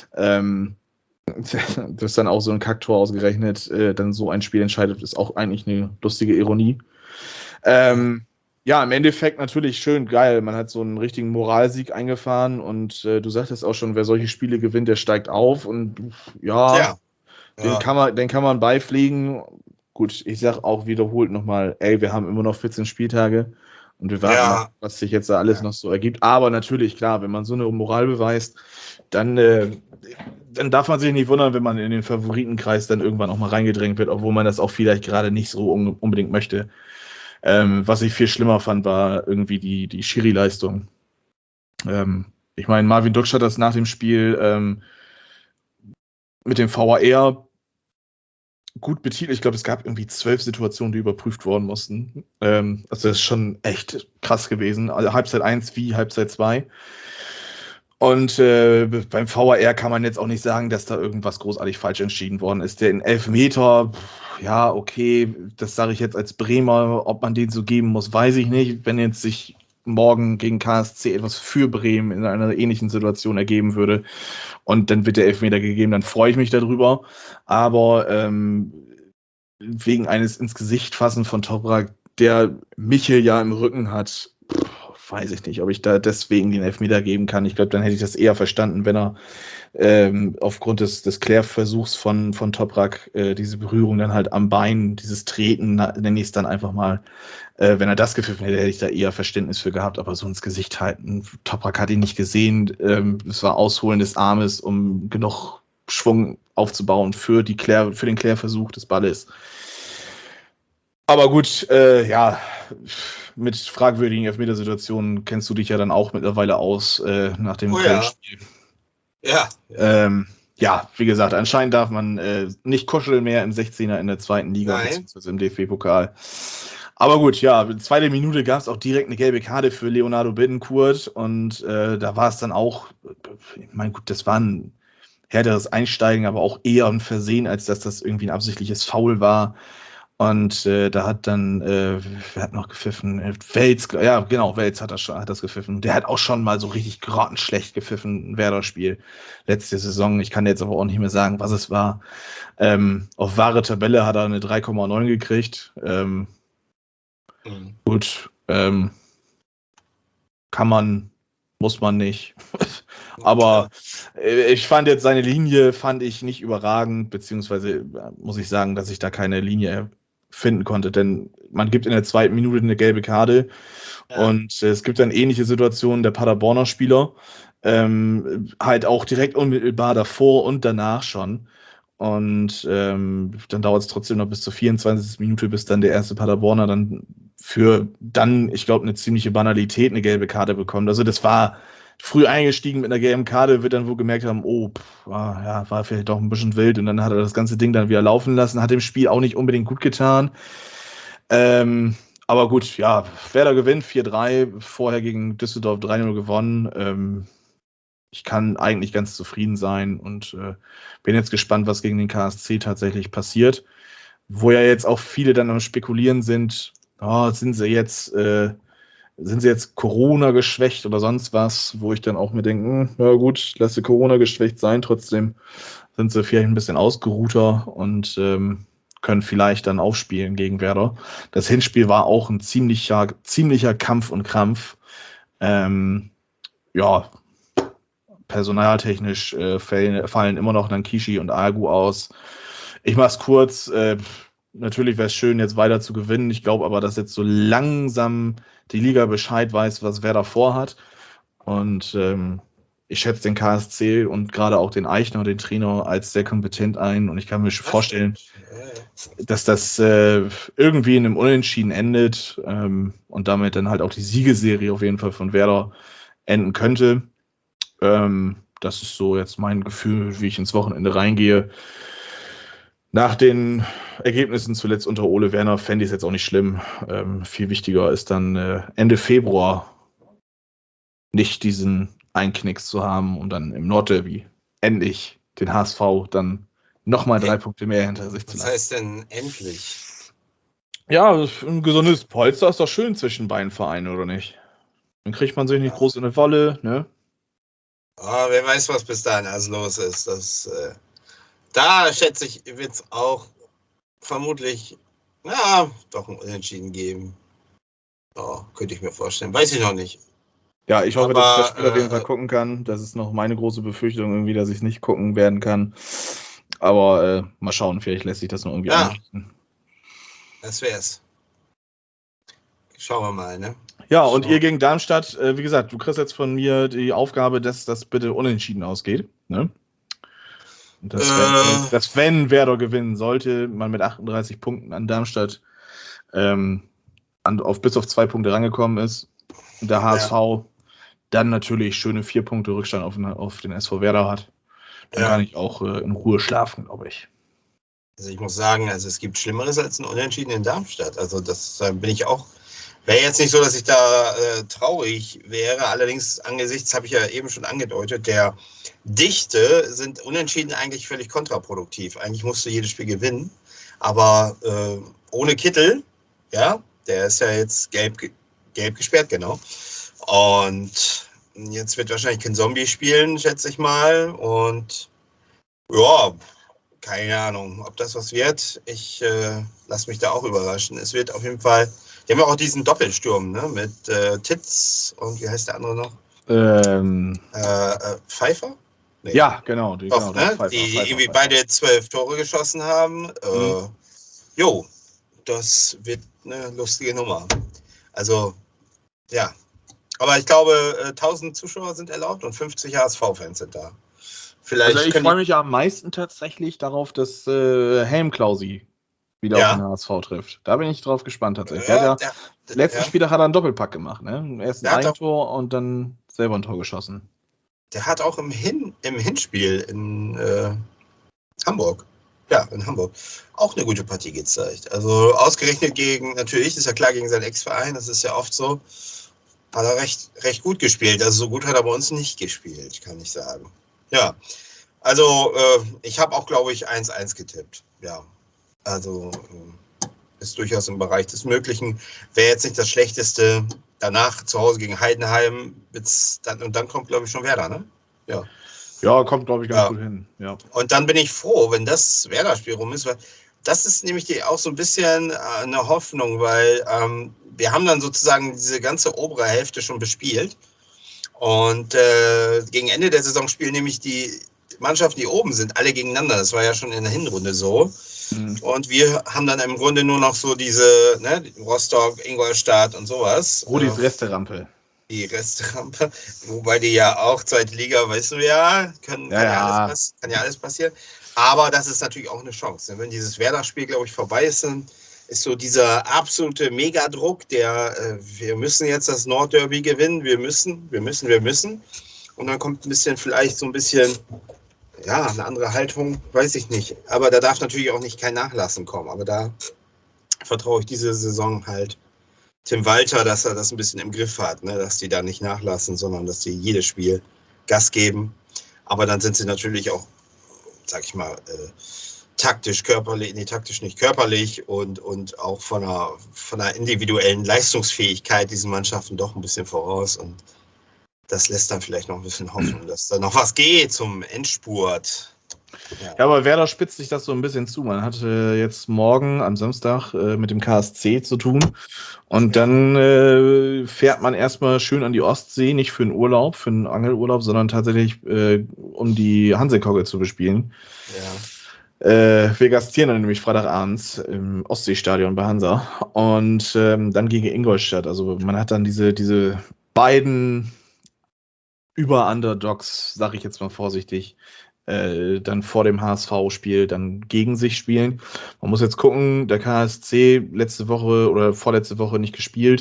Das ist dann auch so ein Kacktor ausgerechnet, dann so ein Spiel entscheidet, ist auch eigentlich eine lustige Ironie. Im Endeffekt natürlich schön geil. Man hat so einen richtigen Moralsieg eingefahren und du sagtest auch schon, wer solche Spiele gewinnt, der steigt auf und den kann man beipflegen. Gut, ich sag auch wiederholt nochmal, wir haben immer noch 14 Spieltage und wir warten, was sich jetzt da alles noch so ergibt. Aber natürlich, klar, wenn man so eine Moral beweist, dann darf man sich nicht wundern, wenn man in den Favoritenkreis dann irgendwann auch mal reingedrängt wird, obwohl man das auch vielleicht gerade nicht so unbedingt möchte. Was ich viel schlimmer fand, war irgendwie die Schiri-Leistung. Ich meine, Marvin Duksch hat das nach dem Spiel mit dem VAR gut betitelt. Ich glaube, es gab irgendwie 12 Situationen, die überprüft worden mussten. Also das ist schon echt krass gewesen. Also Halbzeit 1 wie Halbzeit 2. Und beim VAR kann man jetzt auch nicht sagen, dass da irgendwas großartig falsch entschieden worden ist. Der in Elfmeter, ja, okay, das sage ich jetzt als Bremer, ob man den so geben muss, weiß ich nicht. Wenn jetzt sich morgen gegen KSC etwas für Bremen in einer ähnlichen Situation ergeben würde und dann wird der Elfmeter gegeben, dann freue ich mich darüber. Aber wegen eines ins Gesicht fassen von Toprak, der Michel ja im Rücken hat, weiß ich nicht, ob ich da deswegen den Elfmeter geben kann. Ich glaube, dann hätte ich das eher verstanden, wenn er aufgrund des Klärversuchs von Toprak diese Berührung dann halt am Bein, dieses Treten, nenne ich es dann einfach mal, wenn er das gepfiffen hätte, hätte ich da eher Verständnis für gehabt, aber so ins Gesicht halten. Toprak hat ihn nicht gesehen. Es war Ausholen des Armes, um genug Schwung aufzubauen für den Klärversuch des Balles. Aber gut, ja, mit fragwürdigen Elfmetersituationen kennst du dich ja dann auch mittlerweile aus nach dem Spiel. Ja. Ja, wie gesagt, anscheinend darf man nicht kuscheln mehr im 16er in der zweiten Liga, beziehungsweise im DFB-Pokal. Aber gut, ja, in der zweiten Minute gab es auch direkt eine gelbe Karte für Leonardo Bittencourt und da war es dann auch, ich meine, gut, das war ein härteres Einsteigen, aber auch eher ein Versehen, als dass das irgendwie ein absichtliches Foul war. Und da hat dann, wer hat noch gepfiffen? Welz, ja genau, Welz hat das gepfiffen. Der hat auch schon mal so richtig grottenschlecht gepfiffen, ein Werder-Spiel letzte Saison. Ich kann jetzt aber auch nicht mehr sagen, was es war. Auf wahre Tabelle hat er eine 3,9 gekriegt. Gut, kann man, muss man nicht. Aber ich fand jetzt seine Linie, nicht überragend, beziehungsweise muss ich sagen, dass ich da keine Linie finden konnte, denn man gibt in der zweiten Minute eine gelbe Karte und es gibt dann ähnliche Situationen der Paderborner Spieler, halt auch direkt unmittelbar davor und danach schon. Und dann dauert es trotzdem noch bis zur 24. Minute, bis dann der erste Paderborner dann ich glaube, eine ziemliche Banalität eine gelbe Karte bekommt. Also das war früh eingestiegen mit einer gelben Karte, wird dann wohl gemerkt haben, war vielleicht doch ein bisschen wild und dann hat er das ganze Ding dann wieder laufen lassen, hat dem Spiel auch nicht unbedingt gut getan. Aber gut, ja, Werder gewinnt 4-3, vorher gegen Düsseldorf 3-0 gewonnen. Ich kann eigentlich ganz zufrieden sein und bin jetzt gespannt, was gegen den KSC tatsächlich passiert. Wo ja jetzt auch viele dann am Spekulieren sind, sind sie jetzt Corona geschwächt oder sonst was, wo ich dann auch mir denke, ja gut, lass sie Corona geschwächt sein, trotzdem sind sie vielleicht ein bisschen ausgeruhter und können vielleicht dann aufspielen gegen Werder. Das Hinspiel war auch ein ziemlicher Kampf und Krampf. Personaltechnisch fallen immer noch Nankishi und Agu aus. Ich mach's kurz. Natürlich wäre es schön, jetzt weiter zu gewinnen. Ich glaube aber, dass jetzt so langsam die Liga Bescheid weiß, was Werder vorhat. Und ich schätze den KSC und gerade auch den Eichner, den Trainer, als sehr kompetent ein. Und ich kann mir schon vorstellen, dass das irgendwie in einem Unentschieden endet und damit dann halt auch die Siegesserie auf jeden Fall von Werder enden könnte. Das ist so jetzt mein Gefühl, wie ich ins Wochenende reingehe. Nach den Ergebnissen zuletzt unter Ole Werner fände ich es jetzt auch nicht schlimm. Viel wichtiger ist dann Ende Februar nicht diesen Einknicks zu haben und dann im Nordderby endlich den HSV dann nochmal 3 Punkte mehr hinter sich zu lassen. Was heißt denn endlich? Ja, ein gesundes Polster ist doch schön zwischen beiden Vereinen, oder nicht? Dann kriegt man sich nicht groß in eine Wolle, ne? Wer weiß, was bis dahin alles los ist. Da schätze ich, wird es auch vermutlich doch ein Unentschieden geben. Könnte ich mir vorstellen. Weiß ich noch nicht. Ja, ich hoffe, dass ich das Spiel auf jeden Fall gucken kann. Das ist noch meine große Befürchtung irgendwie, dass ich es nicht gucken werden kann. Aber mal schauen, vielleicht lässt sich das noch irgendwie einrichten. Das wär's. Schauen wir mal, ne? Ja, und ihr gegen Darmstadt, wie gesagt, du kriegst jetzt von mir die Aufgabe, dass das bitte unentschieden ausgeht, ne? Und dass wenn Werder gewinnen sollte, man mit 38 Punkten an Darmstadt bis auf 2 Punkte rangekommen ist. Und der HSV dann natürlich schöne 4 Punkte Rückstand auf den SV Werder hat, dann kann ich auch in Ruhe schlafen, glaube ich. Also ich muss sagen, es gibt Schlimmeres als ein Unentschieden in Darmstadt. Also das bin ich auch. Wäre jetzt nicht so, dass ich da traurig wäre. Allerdings angesichts, habe ich ja eben schon angedeutet, der Dichte sind Unentschieden eigentlich völlig kontraproduktiv. Eigentlich musst du jedes Spiel gewinnen. Aber ohne Kittel, ja, der ist ja jetzt gelb gesperrt, genau. Und jetzt wird wahrscheinlich kein Zombie spielen, schätze ich mal. Und ja, keine Ahnung, ob das was wird. Ich lasse mich da auch überraschen. Es wird auf jeden Fall, die haben ja auch diesen Doppelsturm, ne? Mit Titz und wie heißt der andere noch? Pfeiffer? Nee. Ja, genau. Die Pfeiffer, irgendwie beide 12 Tore geschossen haben. Das wird eine lustige Nummer. Also, ja. Aber ich glaube, 1000 Zuschauer sind erlaubt und 50 HSV-Fans sind da. Also ich freue mich ja am meisten tatsächlich darauf, dass Helmklausi wieder auf den HSV trifft. Da bin ich drauf gespannt tatsächlich. Letzten Spieltag hat er einen Doppelpack gemacht, ne? Erst ein Eigentor und dann selber ein Tor geschossen. Der hat auch im Hinspiel in Hamburg, in Hamburg, auch eine gute Partie gezeigt. Also ausgerechnet natürlich, ist ja klar, gegen seinen Ex-Verein, das ist ja oft so, hat er recht gut gespielt. Also so gut hat er bei uns nicht gespielt, kann ich sagen. Ja, also ich habe auch, glaube ich, 1-1 getippt. Ja, also ist durchaus im Bereich des Möglichen. Wäre jetzt nicht das Schlechteste. Danach zu Hause gegen Heidenheim und dann kommt, glaube ich, schon Werder, ne? Ja. Ja, kommt, glaube ich, ganz gut hin. Ja. Und dann bin ich froh, wenn das Werder-Spiel rum ist, weil das ist nämlich auch so ein bisschen eine Hoffnung, weil wir haben dann sozusagen diese ganze obere Hälfte schon bespielt. Und gegen Ende der Saison spielen nämlich die Mannschaften, die oben sind, alle gegeneinander. Das war ja schon in der Hinrunde so. Mhm. Und wir haben dann im Grunde nur noch so diese, ne, Rostock, Ingolstadt und sowas. Rudis Resterampe. Die Resterampe, wobei die ja auch zweite Liga, weißt du ja, kann ja alles passieren. Aber das ist natürlich auch eine Chance. Wenn dieses Werder-Spiel, glaube ich, vorbei ist, dann ist so dieser absolute Megadruck, wir müssen jetzt das Nordderby gewinnen, wir müssen. Und dann kommt vielleicht so ein bisschen, eine andere Haltung, weiß ich nicht. Aber da darf natürlich auch nicht kein Nachlassen kommen. Aber da vertraue ich diese Saison halt Tim Walter, dass er das ein bisschen im Griff hat, ne? Dass die da nicht nachlassen, sondern dass die jedes Spiel Gas geben. Aber dann sind sie natürlich auch, sag ich mal, taktisch nicht körperlich und auch von einer individuellen Leistungsfähigkeit diesen Mannschaften doch ein bisschen voraus. Und das lässt dann vielleicht noch ein bisschen hoffen, dass da noch was geht zum Endspurt. Ja, aber Werder spitzt sich das so ein bisschen zu. Man hatte jetzt morgen am Samstag mit dem KSC zu tun und dann fährt man erstmal schön an die Ostsee, nicht für einen Urlaub, für einen Angelurlaub, sondern tatsächlich um die Hansekogge zu bespielen. Ja. Wir gastieren dann nämlich Freitagabends im Ostseestadion bei Hansa und dann gegen Ingolstadt. Also man hat dann diese beiden Über-Underdogs, sage ich jetzt mal vorsichtig, dann vor dem HSV-Spiel dann gegen sich spielen. Man muss jetzt gucken, der KSC letzte Woche oder vorletzte Woche nicht gespielt.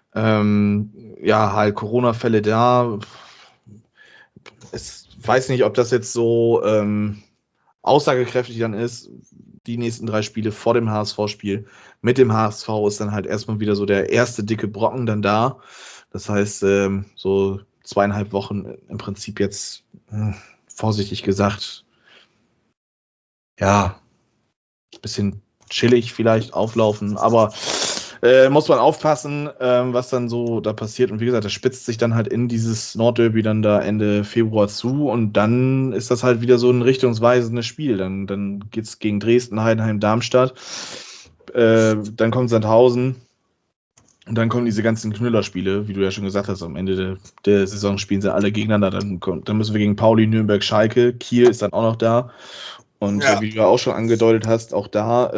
Halt Corona-Fälle da. Ich weiß nicht, ob das jetzt so aussagekräftig dann ist. Die nächsten 3 Spiele vor dem HSV-Spiel mit dem HSV ist dann halt erstmal wieder so der erste dicke Brocken dann da. Das heißt, so 2,5 Wochen im Prinzip jetzt vorsichtig gesagt, ein bisschen chillig vielleicht auflaufen, aber muss man aufpassen, was dann so da passiert. Und wie gesagt, das spitzt sich dann halt in dieses Nordderby dann da Ende Februar zu und dann ist das halt wieder so ein richtungsweisendes Spiel. Dann geht es gegen Dresden, Heidenheim, Darmstadt, dann kommt Sandhausen. Und dann kommen diese ganzen Knüllerspiele, wie du ja schon gesagt hast, am Ende der Saison spielen sie alle gegeneinander. Dann müssen wir gegen Pauli, Nürnberg, Schalke, Kiel ist dann auch noch da. Und wie du ja auch schon angedeutet hast, auch da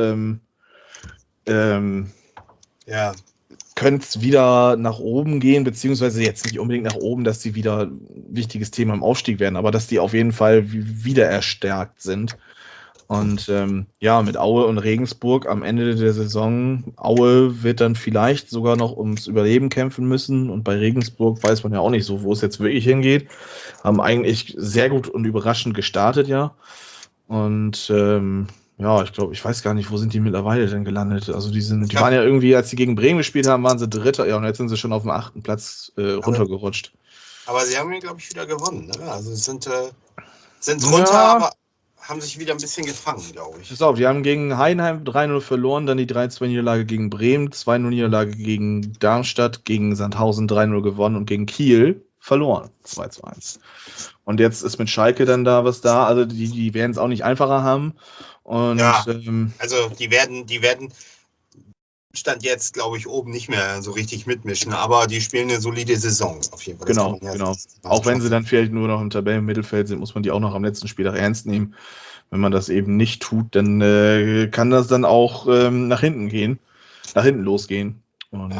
könnte es wieder nach oben gehen, beziehungsweise jetzt nicht unbedingt nach oben, dass die wieder ein wichtiges Thema im Aufstieg werden, aber dass die auf jeden Fall wieder erstärkt sind. Und mit Aue und Regensburg am Ende der Saison, Aue wird dann vielleicht sogar noch ums Überleben kämpfen müssen. Und bei Regensburg weiß man ja auch nicht so, wo es jetzt wirklich hingeht. Haben eigentlich sehr gut und überraschend gestartet, ja. Und ich weiß gar nicht, wo sind die mittlerweile denn gelandet? Also die waren ja irgendwie, als sie gegen Bremen gespielt haben, waren sie Dritter, ja, und jetzt sind sie schon auf dem 8. Platz runtergerutscht. Aber sie haben, glaube ich, wieder gewonnen, ne? Also sind runter, aber haben sich wieder ein bisschen gefangen, glaube ich. Pass auf, die haben gegen Heidenheim 3-0 verloren, dann die 3-2-Niederlage gegen Bremen, 2-0-Niederlage gegen Darmstadt, gegen Sandhausen 3-0 gewonnen und gegen Kiel verloren, 2-1. Und jetzt ist mit Schalke dann da was da, also die werden es auch nicht einfacher haben. Und, also die werden Stand jetzt, glaube ich, oben nicht mehr so richtig mitmischen, aber die spielen eine solide Saison auf jeden Fall. Genau. Auch wenn sie dann vielleicht nur noch im Tabellenmittelfeld sind, muss man die auch noch am letzten Spieltag ernst nehmen. Wenn man das eben nicht tut, dann kann das dann auch nach hinten losgehen. Und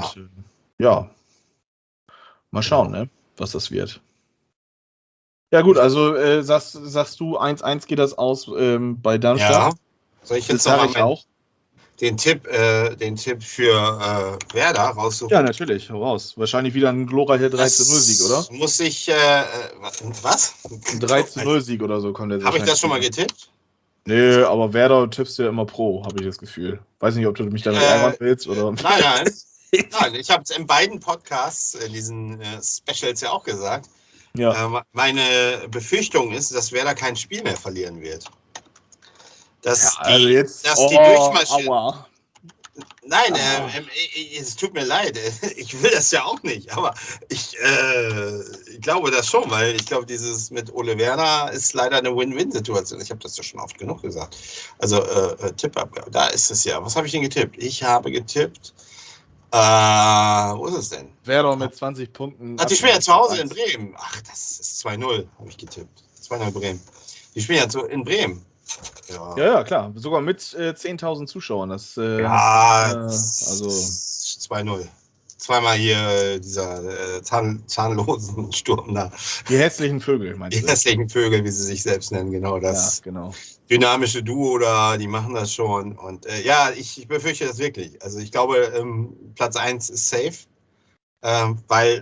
mal schauen, ne, was das wird. Ja gut, also sagst du, 1-1 geht das aus bei Darmstadt? Ja, soll ich jetzt noch den Tipp für Werder raussuchen? Ja, natürlich, raus. Wahrscheinlich wieder ein glorreicher 3-0-Sieg, oder? Muss ich, was? Ein 3-0-Sieg oder so kommt jetzt. Habe ich das schon mal getippt? Nee, aber Werder tippst du ja immer pro, habe ich das Gefühl. Weiß nicht, ob du mich damit ärgern willst, oder? Nein. Ich habe es in beiden Podcasts, in diesen Specials ja auch gesagt. Ja. Meine Befürchtung ist, dass Werder kein Spiel mehr verlieren wird. Die durchmarschieren. Nein, es tut mir leid. Ich will das ja auch nicht, aber ich glaube das schon, weil ich glaube, dieses mit Ole Werner ist leider eine Win-Win-Situation. Ich habe das ja schon oft genug gesagt. Also Tippabgabe, da ist es ja. Was habe ich denn getippt? Ich habe getippt. Wo ist es denn? Werder mit 20 Punkten. Die spielen ja zu Hause in Bremen. Ach, das ist 2-0, habe ich getippt. 2-0 Bremen. Die spielen ja in Bremen. Ja, klar. Sogar mit 10.000 Zuschauern. Das, also 2-0. Zweimal hier dieser zahnlosen Sturm da. Die hässlichen Vögel, meinst du? Die hässlichen Vögel, wie sie sich selbst nennen, genau das. Ja, genau. Dynamische Duo da, die machen das schon. Und ich befürchte das wirklich. Also ich glaube, Platz 1 ist safe. Weil,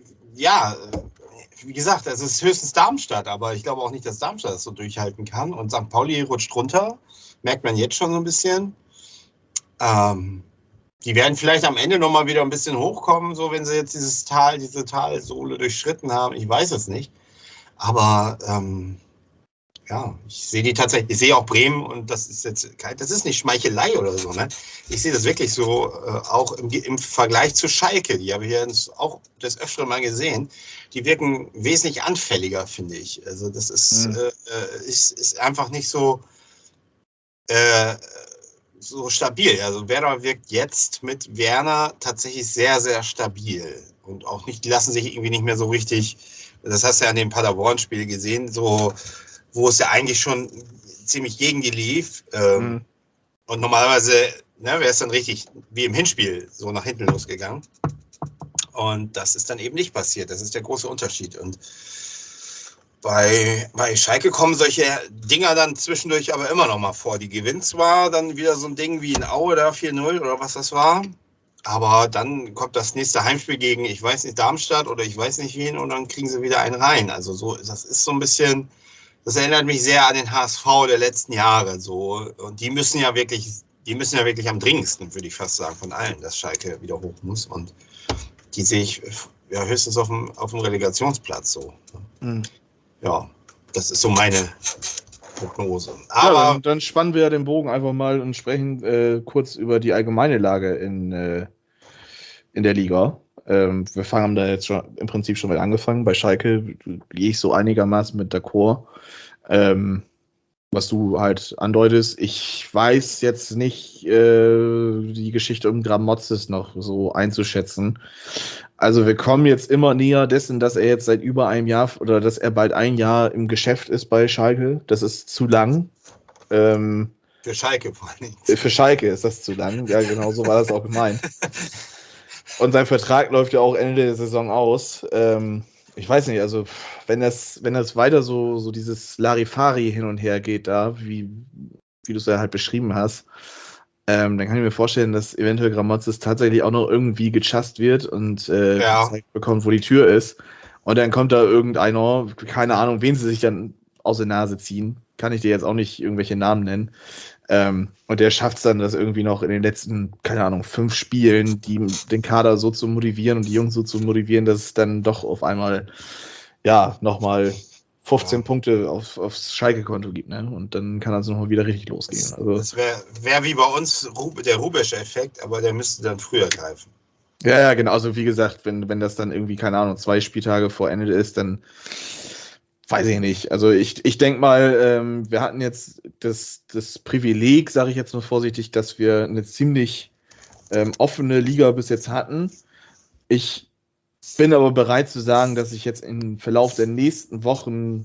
wie gesagt, es ist höchstens Darmstadt, aber ich glaube auch nicht, dass Darmstadt das so durchhalten kann. Und St. Pauli rutscht runter, merkt man jetzt schon so ein bisschen. Die werden vielleicht am Ende nochmal wieder ein bisschen hochkommen, so wenn sie jetzt diese Talsohle durchschritten haben. Ich weiß es nicht. Aber ich sehe die tatsächlich, ich sehe auch Bremen und das ist nicht Schmeichelei oder so, ne? Ich sehe das wirklich so, auch im Vergleich zu Schalke, die habe ich ja auch des Öfteren mal gesehen, die wirken wesentlich anfälliger, finde ich. Also das ist einfach nicht so stabil. Also Werder wirkt jetzt mit Werner tatsächlich sehr, sehr stabil und auch nicht, die lassen sich irgendwie nicht mehr so richtig, das hast du ja an dem Paderborn-Spiel gesehen, so wo es ja eigentlich schon ziemlich gegen die lief. Und normalerweise wäre es dann richtig wie im Hinspiel so nach hinten losgegangen. Und das ist dann eben nicht passiert. Das ist der große Unterschied. Und bei Schalke kommen solche Dinger dann zwischendurch aber immer noch mal vor. Die gewinnt zwar dann wieder so ein Ding wie in Aue da 4-0 oder was das war. Aber dann kommt das nächste Heimspiel gegen, ich weiß nicht, Darmstadt oder ich weiß nicht wen und dann kriegen sie wieder einen rein. Also so, das ist so ein bisschen... Das erinnert mich sehr an den HSV der letzten Jahre. So. Und die müssen ja wirklich am dringendsten, würde ich fast sagen, von allen, dass Schalke wieder hoch muss. Und die sehe ich höchstens auf dem Relegationsplatz so. Ja, das ist so meine Prognose. Aber dann spannen wir ja den Bogen einfach mal und sprechen kurz über die allgemeine Lage in der Liga. Wir haben da jetzt schon im Prinzip schon mal angefangen. Bei Schalke gehe ich so einigermaßen mit d'accord. Was du halt andeutest, ich weiß jetzt nicht, die Geschichte um Gramotzes noch so einzuschätzen. Also wir kommen jetzt immer näher dessen, dass er jetzt seit über einem Jahr oder dass er bald ein Jahr im Geschäft ist bei Schalke. Das ist zu lang. Für Schalke vor allem. Für Schalke ist das zu lang. Ja, genau so war das auch gemeint. Und sein Vertrag läuft ja auch Ende der Saison aus. Ich weiß nicht, also wenn das weiter so dieses Larifari hin und her geht da, wie wie du es ja halt beschrieben hast, dann kann ich mir vorstellen, dass eventuell Gramotzes tatsächlich auch noch irgendwie gechast wird und gezeigt bekommt, wo die Tür ist. Und dann kommt da irgendeiner, keine Ahnung, wen sie sich dann aus der Nase ziehen. Kann ich dir jetzt auch nicht irgendwelche Namen nennen. Und der schafft es dann, das irgendwie noch in den letzten, keine Ahnung, 5 Spielen, den Kader so zu motivieren und die Jungs so zu motivieren, dass es dann doch auf einmal, ja, nochmal 15 Punkte aufs Schalke-Konto gibt, ne? Und dann kann das nochmal wieder richtig losgehen. Das wär wie bei uns der Rubesch-Effekt, aber der müsste dann früher greifen. Ja, genau. Also wie gesagt, wenn das dann irgendwie, keine Ahnung, 2 Spieltage vor Ende ist, dann weiß ich nicht. Also ich denke mal, wir hatten jetzt das Privileg, sage ich jetzt nur vorsichtig, dass wir eine ziemlich offene Liga bis jetzt hatten. Ich bin aber bereit zu sagen, dass ich jetzt im Verlauf der nächsten Wochen,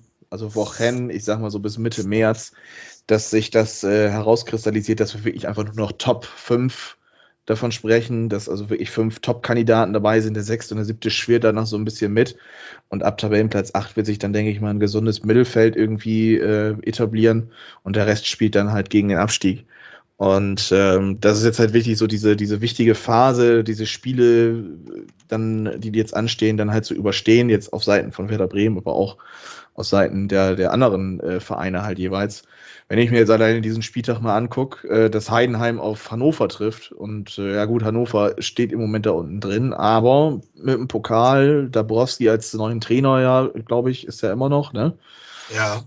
ich sag mal so bis Mitte März, dass sich das herauskristallisiert, dass wir wirklich einfach nur noch Top 5 davon sprechen, dass also wirklich 5 Top-Kandidaten dabei sind. Der 6. und der 7. schwirrt dann noch so ein bisschen mit. Und ab Tabellenplatz 8 wird sich dann, denke ich mal, ein gesundes Mittelfeld irgendwie etablieren. Und der Rest spielt dann halt gegen den Abstieg. Und das ist jetzt halt wichtig, so diese wichtige Phase, diese Spiele, dann, die jetzt anstehen, dann halt zu überstehen, jetzt auf Seiten von Werder Bremen, aber auch auf Seiten der anderen Vereine halt jeweils. Wenn ich mir jetzt alleine diesen Spieltag mal angucke, dass Heidenheim auf Hannover trifft und ja gut, Hannover steht im Moment da unten drin, aber mit dem Pokal, Dabrowski als neuen Trainer, ja, glaube ich, ist ja immer noch, ne? Ja.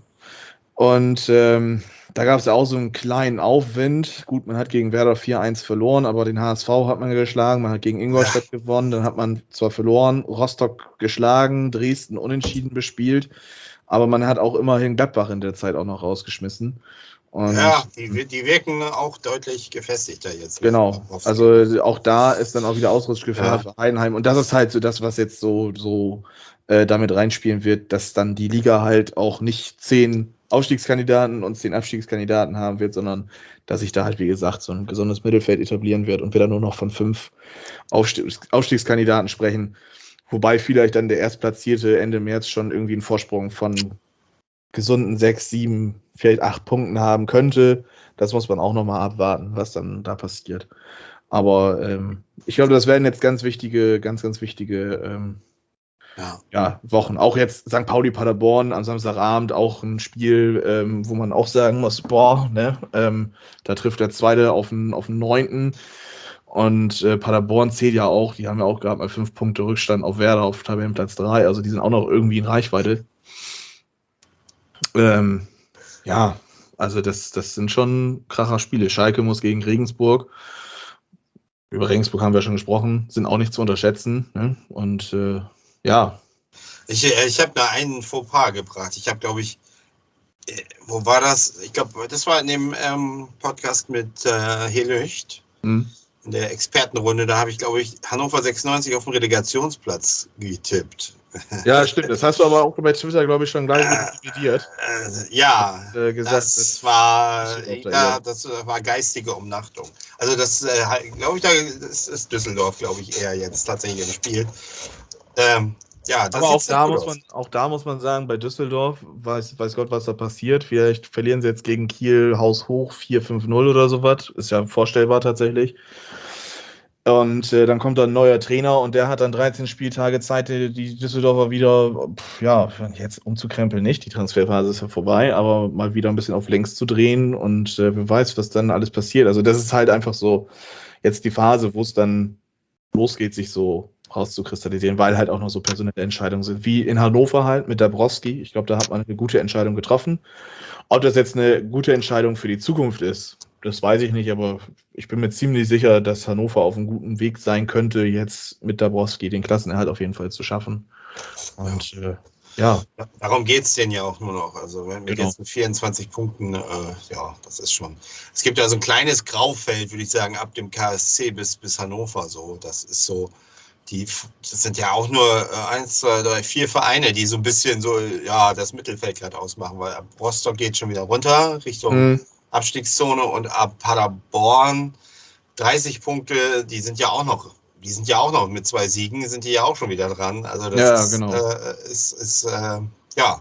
Und da gab es ja auch so einen kleinen Aufwind. Gut, man hat gegen Werder 4-1 verloren, aber den HSV hat man geschlagen, man hat gegen Ingolstadt gewonnen, dann hat man zwar verloren, Rostock geschlagen, Dresden unentschieden bespielt, aber man hat auch immerhin Gladbach in der Zeit auch noch rausgeschmissen. Und ja, die wirken auch deutlich gefestigter jetzt. Genau, also auch da ist dann auch wieder Ausrutschgefahr für Heidenheim. Und das ist halt so das, was jetzt so damit reinspielen wird, dass dann die Liga halt auch nicht 10 Aufstiegskandidaten und 10 Abstiegskandidaten haben wird, sondern dass sich da halt, wie gesagt, so ein gesundes Mittelfeld etablieren wird und wir dann nur noch von 5 Aufstiegskandidaten sprechen. Wobei vielleicht dann der Erstplatzierte Ende März schon irgendwie einen Vorsprung von gesunden 6, 7, vielleicht 8 Punkten haben könnte. Das muss man auch nochmal abwarten, was dann da passiert. Aber ich glaube, das werden jetzt ganz wichtige Wochen. Auch jetzt St. Pauli Paderborn am Samstagabend, auch ein Spiel, wo man auch sagen muss, da trifft der Zweite auf den 9. Und Paderborn zählt ja auch, die haben ja auch gerade mal 5 Punkte Rückstand auf Werder auf Tabellenplatz 3, also die sind auch noch irgendwie in Reichweite. Also das sind schon Kracher-Spiele. Schalke muss gegen Regensburg. Über Regensburg haben wir schon gesprochen, sind auch nicht zu unterschätzen. Ne? Und Ich habe da einen Fauxpas gebracht. Ich habe, glaube ich, wo war das? Ich glaube, das war in dem Podcast mit Helücht. In der Expertenrunde, da habe ich, glaube ich, Hannover 96 auf dem Relegationsplatz getippt. Ja, stimmt. Das hast du aber auch bei Twitter, glaube ich, schon gleich dividiert. Das war geistige Umnachtung. Also das, glaube ich, das ist Düsseldorf, glaube ich, eher jetzt tatsächlich im Spiel. Aber auch da muss man sagen, bei Düsseldorf weiß Gott, was da passiert. Vielleicht verlieren sie jetzt gegen Kiel haushoch 4-5-0 oder sowas. Ist ja vorstellbar tatsächlich. Und dann kommt da ein neuer Trainer und der hat dann 13 Spieltage Zeit, die Düsseldorfer wieder, jetzt umzukrempeln nicht, die Transferphase ist ja vorbei, aber mal wieder ein bisschen auf links zu drehen und wer weiß, was dann alles passiert. Also das ist halt einfach so jetzt die Phase, wo es dann losgeht, sich so rauszukristallisieren, weil halt auch noch so personelle Entscheidungen sind, wie in Hannover halt mit Dabrowski. Ich glaube, da hat man eine gute Entscheidung getroffen. Ob das jetzt eine gute Entscheidung für die Zukunft ist, das weiß ich nicht, aber ich bin mir ziemlich sicher, dass Hannover auf einem guten Weg sein könnte, jetzt mit Dabrowski den Klassenerhalt auf jeden Fall zu schaffen. Und darum geht es denen ja auch nur noch. Also wenn wir jetzt mit 24 Punkten, das ist schon. Es gibt ja so ein kleines Graufeld, würde ich sagen, ab dem KSC bis Hannover so. Das ist so. Das sind ja auch nur 1, 2, 3, 4 Vereine, die so ein bisschen so, das Mittelfeld gerade ausmachen, weil ab Rostock geht schon wieder runter Richtung Abstiegszone und ab Paderborn 30 Punkte, die sind ja auch noch mit 2 Siegen, sind die ja auch schon wieder dran. Also das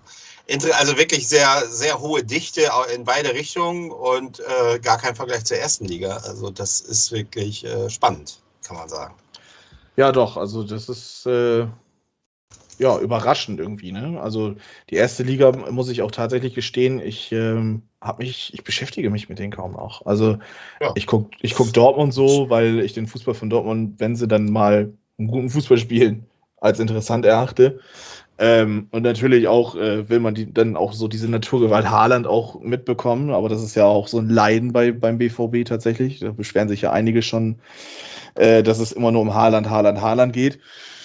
Also wirklich sehr, sehr hohe Dichte in beide Richtungen und gar kein Vergleich zur ersten Liga. Also das ist wirklich spannend, kann man sagen. Ja, doch, also das ist überraschend irgendwie, ne? Also die erste Liga, muss ich auch tatsächlich gestehen, ich beschäftige mich mit denen kaum noch. Also ich guck Dortmund so, weil ich den Fußball von Dortmund, wenn sie dann mal einen guten Fußball spielen, als interessant erachte. Und natürlich auch will man dann auch so diese Naturgewalt Haaland auch mitbekommen, aber das ist ja auch so ein Leiden beim BVB tatsächlich. Da beschweren sich ja einige schon, dass es immer nur um Haaland geht.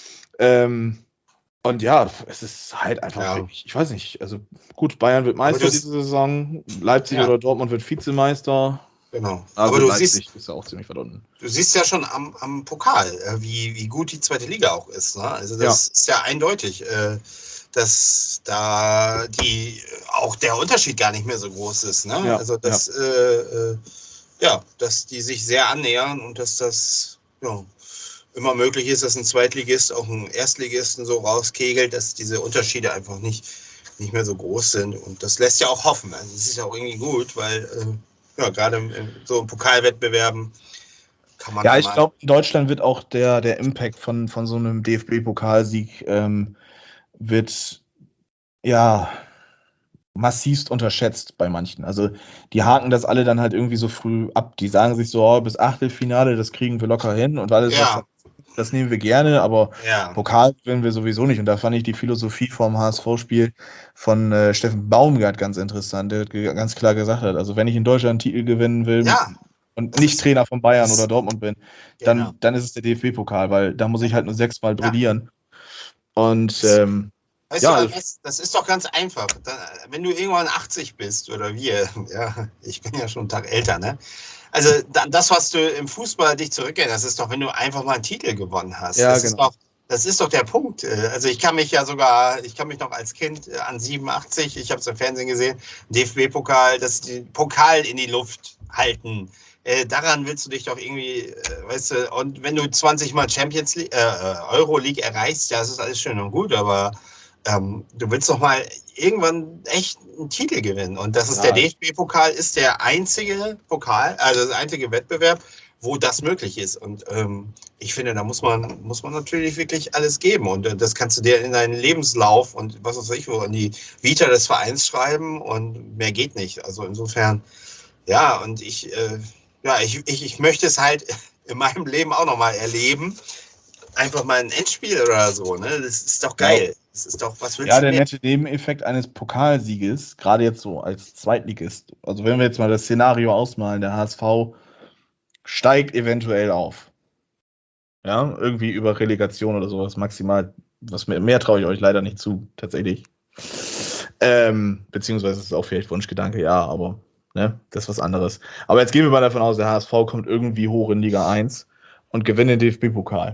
Und ja, es ist halt einfach wirklich, ich weiß nicht, also gut, Bayern wird Meister diese Saison, Leipzig oder Dortmund wird Vizemeister. Genau. Aber du Leipzig ist ja auch ziemlich weit unten. Du siehst ja schon am Pokal, wie gut die zweite Liga auch ist. Ne? Also das ist ja eindeutig, dass da auch der Unterschied gar nicht mehr so groß ist. Ne? Ja, also dass die sich sehr annähern und dass das immer möglich ist, dass ein Zweitligist auch einen Erstligisten so rauskegelt, dass diese Unterschiede einfach nicht mehr so groß sind. Und das lässt ja auch hoffen. Also das ist ja auch irgendwie gut, weil gerade so in Pokalwettbewerben kann man. Ja, ich glaube, in Deutschland wird auch der Impact von so einem DFB-Pokalsieg wird massivst unterschätzt bei manchen. Also die haken das alle dann halt irgendwie so früh ab. Die sagen sich so, bis Achtelfinale, das kriegen wir locker hin und alles, das nehmen wir gerne, aber Pokal gewinnen wir sowieso nicht. Und da fand ich die Philosophie vom HSV-Spiel von Steffen Baumgart ganz interessant, der ganz klar gesagt hat, also wenn ich in Deutschland einen Titel gewinnen will und nicht Trainer von Bayern oder Dortmund bin, dann ist es der DFB-Pokal, weil da muss ich halt nur 6-mal brillieren. Und das ist doch ganz einfach. Wenn du irgendwann 80 bist oder wir, ich bin ja schon einen Tag älter, ne? Also das, was du im Fußball dich zurückerinnerst, ist doch, wenn du einfach mal einen Titel gewonnen hast. Ja, das ist doch der Punkt. Also ich kann mich noch als Kind an 87, ich habe es im Fernsehen gesehen, DFB-Pokal, die Pokal in die Luft halten. Daran willst du dich doch irgendwie, weißt du, und wenn du 20 Mal Champions League, Euroleague erreichst, das ist alles schön und gut, aber du willst doch mal irgendwann echt einen Titel gewinnen. Und das ist der DFB-Pokal, ist der einzige Pokal, also das einzige Wettbewerb, wo das möglich ist. Und ich finde, da muss man natürlich wirklich alles geben. Und das kannst du dir in deinen Lebenslauf und was weiß ich, wo in die Vita des Vereins schreiben und mehr geht nicht. Also insofern, und ich möchte es halt in meinem Leben auch nochmal erleben. Einfach mal ein Endspiel oder so, ne? Das ist doch geil. Ja. Das ist doch, was willst du der nette Nebeneffekt eines Pokalsieges, gerade jetzt so als Zweitligist, also wenn wir jetzt mal das Szenario ausmalen, der HSV steigt eventuell auf. Ja, irgendwie über Relegation oder sowas maximal. Mehr traue ich euch leider nicht zu, tatsächlich. Beziehungsweise ist es auch vielleicht Wunschgedanke, aber das ist was anderes. Aber jetzt gehen wir mal davon aus, der HSV kommt irgendwie hoch in Liga 1 und gewinnt den DFB-Pokal.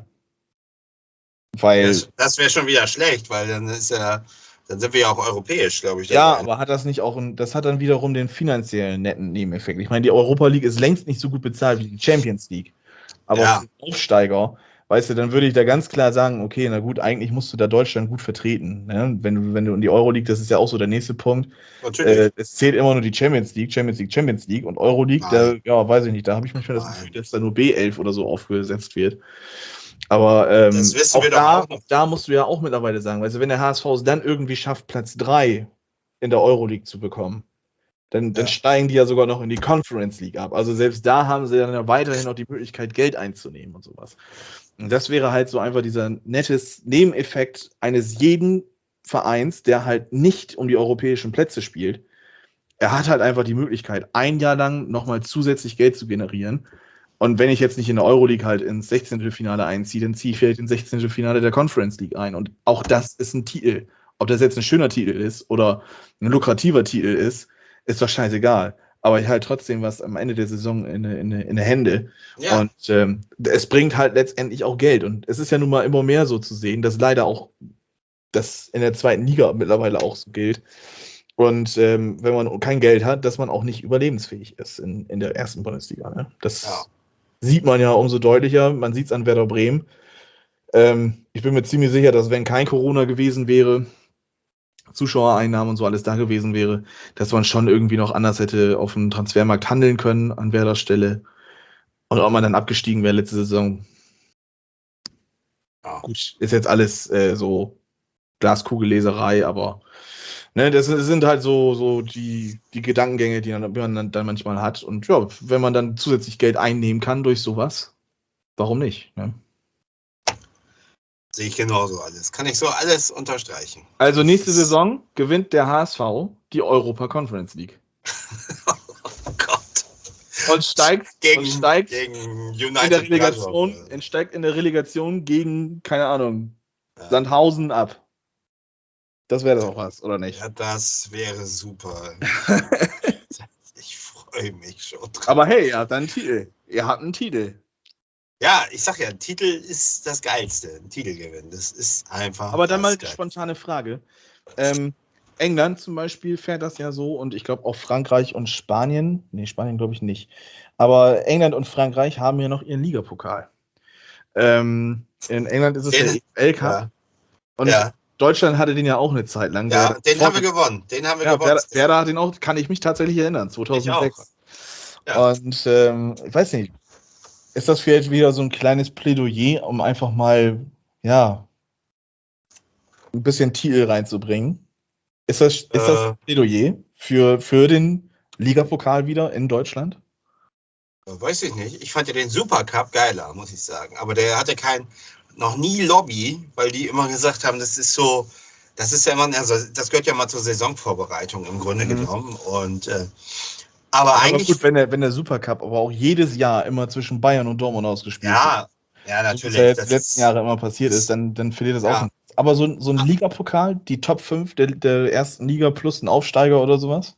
Weil das wäre schon wieder schlecht, weil dann sind wir ja auch europäisch, glaube ich. Ja, aber hat das nicht auch, das hat dann wiederum den finanziellen netten Nebeneffekt. Ich meine, die Europa League ist längst nicht so gut bezahlt wie die Champions League. Aber für den Aufsteiger, weißt du, dann würde ich da ganz klar sagen, okay, na gut, eigentlich musst du da Deutschland gut vertreten. Ne? Wenn du in die Euro League, das ist ja auch so der nächste Punkt. Natürlich. Es zählt immer nur die Champions League und Euro League, weiß ich nicht, da habe ich manchmal das Gefühl, dass da nur B11 oder so aufgesetzt wird. Aber das wissen wir doch auch. Da musst du ja auch mittlerweile sagen, weißt du, wenn der HSV es dann irgendwie schafft, Platz 3 in der Euroleague zu bekommen, dann steigen die ja sogar noch in die Conference League ab. Also selbst da haben sie dann ja weiterhin noch die Möglichkeit, Geld einzunehmen und sowas. Und das wäre halt so einfach dieser nettes Nebeneffekt eines jeden Vereins, der halt nicht um die europäischen Plätze spielt. Er hat halt einfach die Möglichkeit, ein Jahr lang nochmal zusätzlich Geld zu generieren. Und wenn ich jetzt nicht in der Euroleague halt ins 16. Finale einziehe, dann ziehe ich vielleicht ins 16. Finale der Conference League ein. Und auch das ist ein Titel. Ob das jetzt ein schöner Titel ist oder ein lukrativer Titel ist doch scheißegal. Aber ich halt trotzdem was am Ende der Saison in der Hände. Ja. Und es bringt halt letztendlich auch Geld. Und es ist ja nun mal immer mehr so zu sehen, dass leider auch das in der zweiten Liga mittlerweile auch so gilt. Und wenn man kein Geld hat, dass man auch nicht überlebensfähig ist in der ersten Bundesliga. Ne? Das sieht man ja umso deutlicher. Man sieht es an Werder Bremen. Ich bin mir ziemlich sicher, dass wenn kein Corona gewesen wäre, Zuschauereinnahmen und so alles da gewesen wäre, dass man schon irgendwie noch anders hätte auf dem Transfermarkt handeln können an Werder Stelle. Und ob man dann abgestiegen wäre letzte Saison. Ja. Gut, ist jetzt alles so Glaskugelleserei, aber ne, das sind halt so die Gedankengänge, die man dann manchmal hat. Und ja, wenn man dann zusätzlich Geld einnehmen kann durch sowas, warum nicht? Ne? Sehe ich genauso alles. Kann ich so alles unterstreichen. Also nächste Saison gewinnt der HSV die Europa Conference League. Oh Gott. Und steigt gegen in United der Relegation gegen, keine Ahnung, Sandhausen ab. Das wäre doch was, oder nicht? Ja, das wäre super. Ich freue mich schon drauf. Aber hey, ihr habt einen Titel. Ihr habt einen Titel. Ja, ich sag ja, Titel ist das Geilste. Ein Titel gewinnen, das ist einfach. Aber dann mal eine spontane Frage. England zum Beispiel fährt das ja so und ich glaube auch Frankreich und Spanien. Nee, Spanien glaube ich nicht. Aber England und Frankreich haben ja noch ihren Ligapokal. In England ist es der EFL Cup. Ja. Und Deutschland hatte den ja auch eine Zeit lang. Ja, den haben wir gewonnen. Werder hat den auch, kann ich mich tatsächlich erinnern, 2006. Ja. Und ich weiß nicht, ist das vielleicht wieder so ein kleines Plädoyer, um einfach mal, ein bisschen Titel reinzubringen? Ist das ein Plädoyer für den Ligapokal wieder in Deutschland? Weiß ich nicht. Ich fand ja den Supercup geiler, muss ich sagen. Aber der hatte noch nie Lobby, weil die immer gesagt haben, das ist ja immer, also das gehört ja mal zur Saisonvorbereitung im Grunde genommen. Und aber eigentlich gut, wenn der Supercup aber auch jedes Jahr immer zwischen Bayern und Dortmund ausgespielt wird. Ja, natürlich. Was ja jetzt die letzten Jahre immer passiert ist, dann verliert das auch nicht. Aber so ein Ligapokal, die Top 5 der ersten Liga plus ein Aufsteiger oder sowas?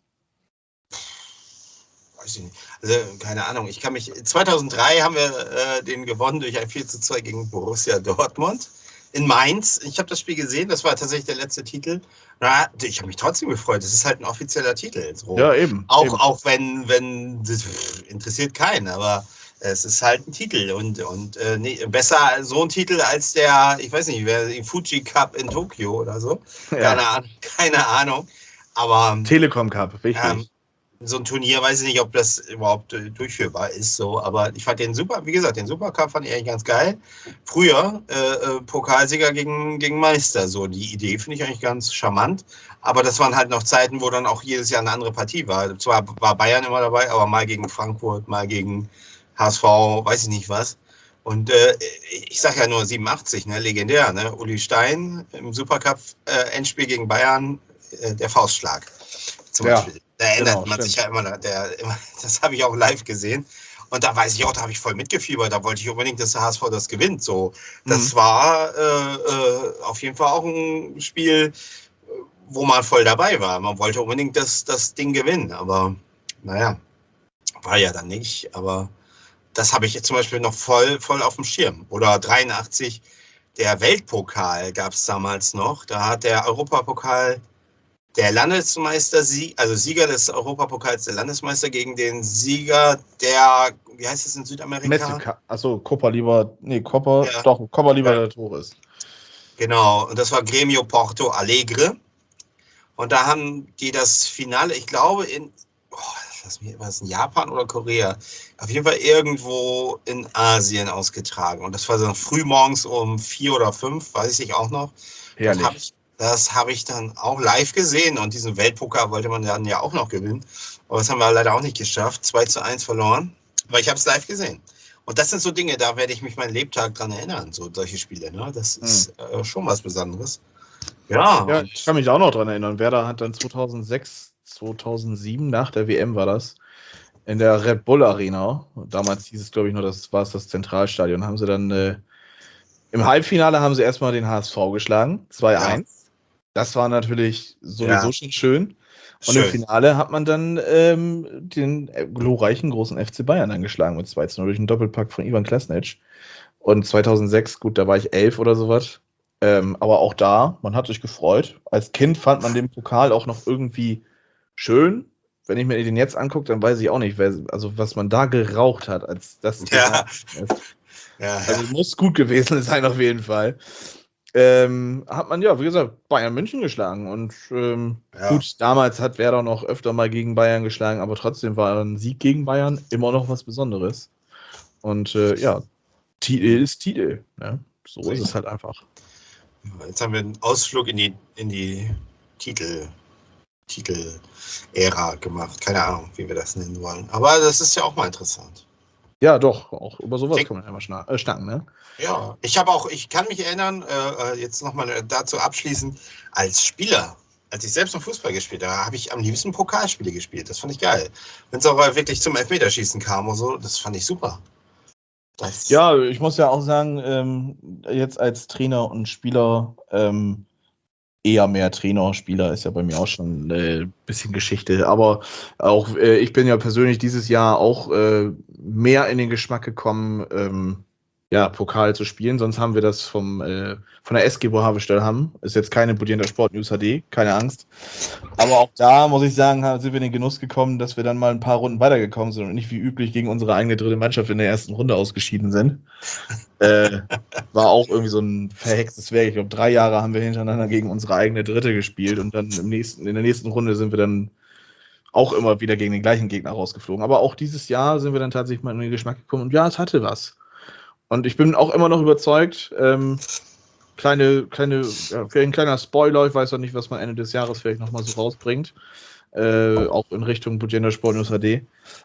Weiß ich nicht. Also, keine Ahnung. 2003 haben wir den gewonnen durch ein 4:2 gegen Borussia Dortmund in Mainz. Ich habe das Spiel gesehen, das war tatsächlich der letzte Titel. Ich habe mich trotzdem gefreut. Das ist halt ein offizieller Titel. So. Ja, eben. Auch wenn das interessiert keinen, aber es ist halt ein Titel und besser so ein Titel als der, ich weiß nicht, den Fuji Cup in Tokio oder so. Ja. Keine Ahnung. Aber Telekom Cup, wichtig. So ein Turnier, weiß ich nicht, ob das überhaupt durchführbar ist, so, aber ich fand den Supercup fand ich eigentlich ganz geil. Früher Pokalsieger gegen Meister, so die Idee finde ich eigentlich ganz charmant, aber das waren halt noch Zeiten, wo dann auch jedes Jahr eine andere Partie war. Zwar war Bayern immer dabei, aber mal gegen Frankfurt, mal gegen HSV, weiß ich nicht was. Und ich sag ja nur 87, ne, legendär, ne, Uli Stein im Supercup Endspiel gegen Bayern, der Faustschlag zum Beispiel. Da erinnert man sich ja immer, das habe ich auch live gesehen. Und da weiß ich auch, da habe ich voll mitgefiebert. Da wollte ich unbedingt, dass der HSV das gewinnt. So, das war auf jeden Fall auch ein Spiel, wo man voll dabei war. Man wollte unbedingt das Ding gewinnen. Aber naja, war ja dann nicht. Aber das habe ich jetzt zum Beispiel noch voll auf dem Schirm. Oder 83, der Weltpokal gab es damals noch. Da hat der Europapokal der Landesmeister, also Sieger des Europapokals, der Landesmeister gegen den Sieger der, wie heißt es in Südamerika? Achso, Copa Libertadores. Genau, und das war Grêmio Porto Alegre. Und da haben die das Finale, ich glaube war es in Japan oder Korea? Auf jeden Fall irgendwo in Asien ausgetragen. Und das war so früh morgens um 4 oder 5, weiß ich auch noch. Herrlich. Das habe ich dann auch live gesehen und diesen Weltpokal wollte man dann ja auch noch gewinnen. Aber das haben wir leider auch nicht geschafft. 2:1 verloren. Aber ich habe es live gesehen. Und das sind so Dinge, da werde ich mich meinen Lebtag dran erinnern, so solche Spiele. Ne? Das ist schon was Besonderes. Ja, ich kann mich auch noch dran erinnern. Werder hat dann 2006, 2007, nach der WM war das, in der Red Bull Arena, damals hieß es, glaube ich, nur, das war das Zentralstadion, haben sie dann im Halbfinale haben sie erstmal den HSV geschlagen, 2:1. Ja. Das war natürlich sowieso schon schön. Und im Finale hat man dann den glorreichen großen FC Bayern angeschlagen mit 2:0 durch einen Doppelpack von Ivan Klasnic. Und 2006, gut, da war ich 11 oder sowas. Aber auch da, man hat sich gefreut. Als Kind fand man den Pokal auch noch irgendwie schön. Wenn ich mir den jetzt angucke, dann weiß ich auch nicht, was man da geraucht hat, als das. Ja. Also muss gut gewesen sein auf jeden Fall. hat man ja, wie gesagt, Bayern München geschlagen. Und gut, damals hat Werder noch öfter mal gegen Bayern geschlagen, aber trotzdem war ein Sieg gegen Bayern immer noch was Besonderes. Und Titel ist Titel. Ne? So ist es halt einfach. Jetzt haben wir einen Ausflug in die Titel-Ära gemacht. Keine Ahnung, wie wir das nennen wollen. Aber das ist ja auch mal interessant. Ja, doch, auch über sowas kann man ja mal schnacken, ne? Ja, ich kann mich erinnern, jetzt nochmal dazu abschließend, als Spieler, als ich selbst noch Fußball gespielt habe, habe ich am liebsten Pokalspiele gespielt. Das fand ich geil. Wenn es auch wirklich zum Elfmeterschießen kam und so, das fand ich super. Ja, ich muss ja auch sagen, jetzt als Trainer und Spieler, eher mehr Trainer, Spieler ist ja bei mir auch schon ein bisschen Geschichte. Aber auch ich bin ja persönlich dieses Jahr auch mehr in den Geschmack gekommen, Pokal zu spielen. Sonst haben wir das von der SG, wo Havestell haben. Ist jetzt keine Budierender Sport News HD, keine Angst. Aber auch da, muss ich sagen, sind wir in den Genuss gekommen, dass wir dann mal ein paar Runden weitergekommen sind und nicht wie üblich gegen unsere eigene dritte Mannschaft in der ersten Runde ausgeschieden sind. War auch irgendwie so ein verhextes Werk. Ich glaube, 3 Jahre haben wir hintereinander gegen unsere eigene dritte gespielt und dann in der nächsten Runde sind wir dann auch immer wieder gegen den gleichen Gegner rausgeflogen. Aber auch dieses Jahr sind wir dann tatsächlich mal in den Geschmack gekommen und ja, es hatte was. Und ich bin auch immer noch überzeugt, vielleicht ein kleiner Spoiler, ich weiß noch nicht, was man Ende des Jahres vielleicht nochmal so rausbringt, auch in Richtung Budierender Sport News HD.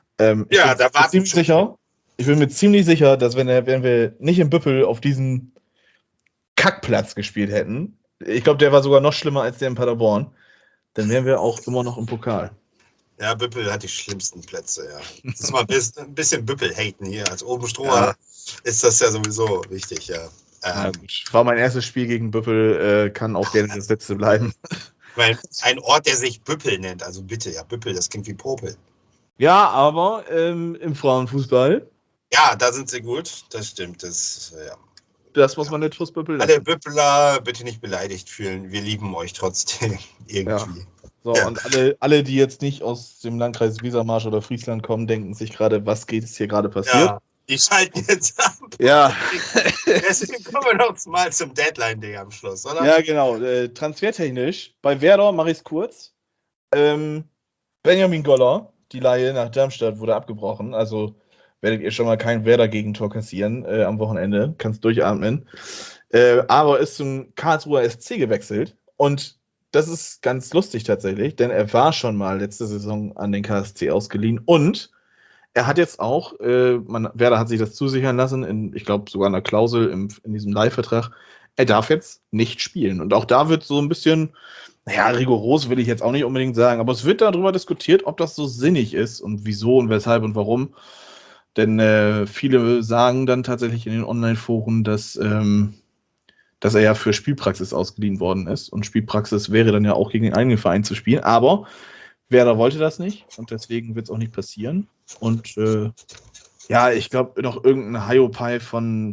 Ich bin mir ziemlich sicher, dass wenn wir nicht in Büppel auf diesem Kackplatz gespielt hätten, ich glaube, der war sogar noch schlimmer als der in Paderborn, dann wären wir auch immer noch im Pokal. Ja, Büppel hat die schlimmsten Plätze, ja. Das ist mal ein bisschen Büppel-haten hier. Als Obenstroher ist das ja sowieso wichtig, ja. War mein erstes Spiel gegen Büppel, kann auch gerne das letzte bleiben. Weil ein Ort, der sich Büppel nennt, also bitte, ja, Büppel, das klingt wie Popel. Ja, aber im Frauenfußball. Ja, da sind sie gut, das stimmt. Das muss man nicht fürs Büppel lassen. Alle Büppeler bitte nicht beleidigt fühlen, wir lieben euch trotzdem irgendwie. Ja. So, und alle, die jetzt nicht aus dem Landkreis Wesermarsch oder Friesland kommen, denken sich gerade, was geht es hier gerade passiert? Ja, die schalten jetzt ab. Ja. Deswegen kommen wir noch mal zum Deadline-Day am Schluss, oder? Ja, genau. Transfertechnisch, bei Werder mache ich es kurz. Benjamin Goller, die Leihe nach Darmstadt wurde abgebrochen, also werdet ihr schon mal kein Werder-Gegentor kassieren am Wochenende, kannst durchatmen. Aber ist zum Karlsruher SC gewechselt und das ist ganz lustig tatsächlich, denn er war schon mal letzte Saison an den KSC ausgeliehen und er hat jetzt auch, Werder hat sich das zusichern lassen, ich glaube sogar in einer Klausel in diesem Leihvertrag, er darf jetzt nicht spielen. Und auch da wird so ein bisschen, rigoros will ich jetzt auch nicht unbedingt sagen, aber es wird darüber diskutiert, ob das so sinnig ist und wieso und weshalb und warum. Denn viele sagen dann tatsächlich in den Online-Foren, dass er ja für Spielpraxis ausgeliehen worden ist. Und Spielpraxis wäre dann ja auch gegen den eigenen Verein zu spielen. Aber Werder wollte das nicht und deswegen wird es auch nicht passieren. Und ich glaube, noch irgendein Hiopai von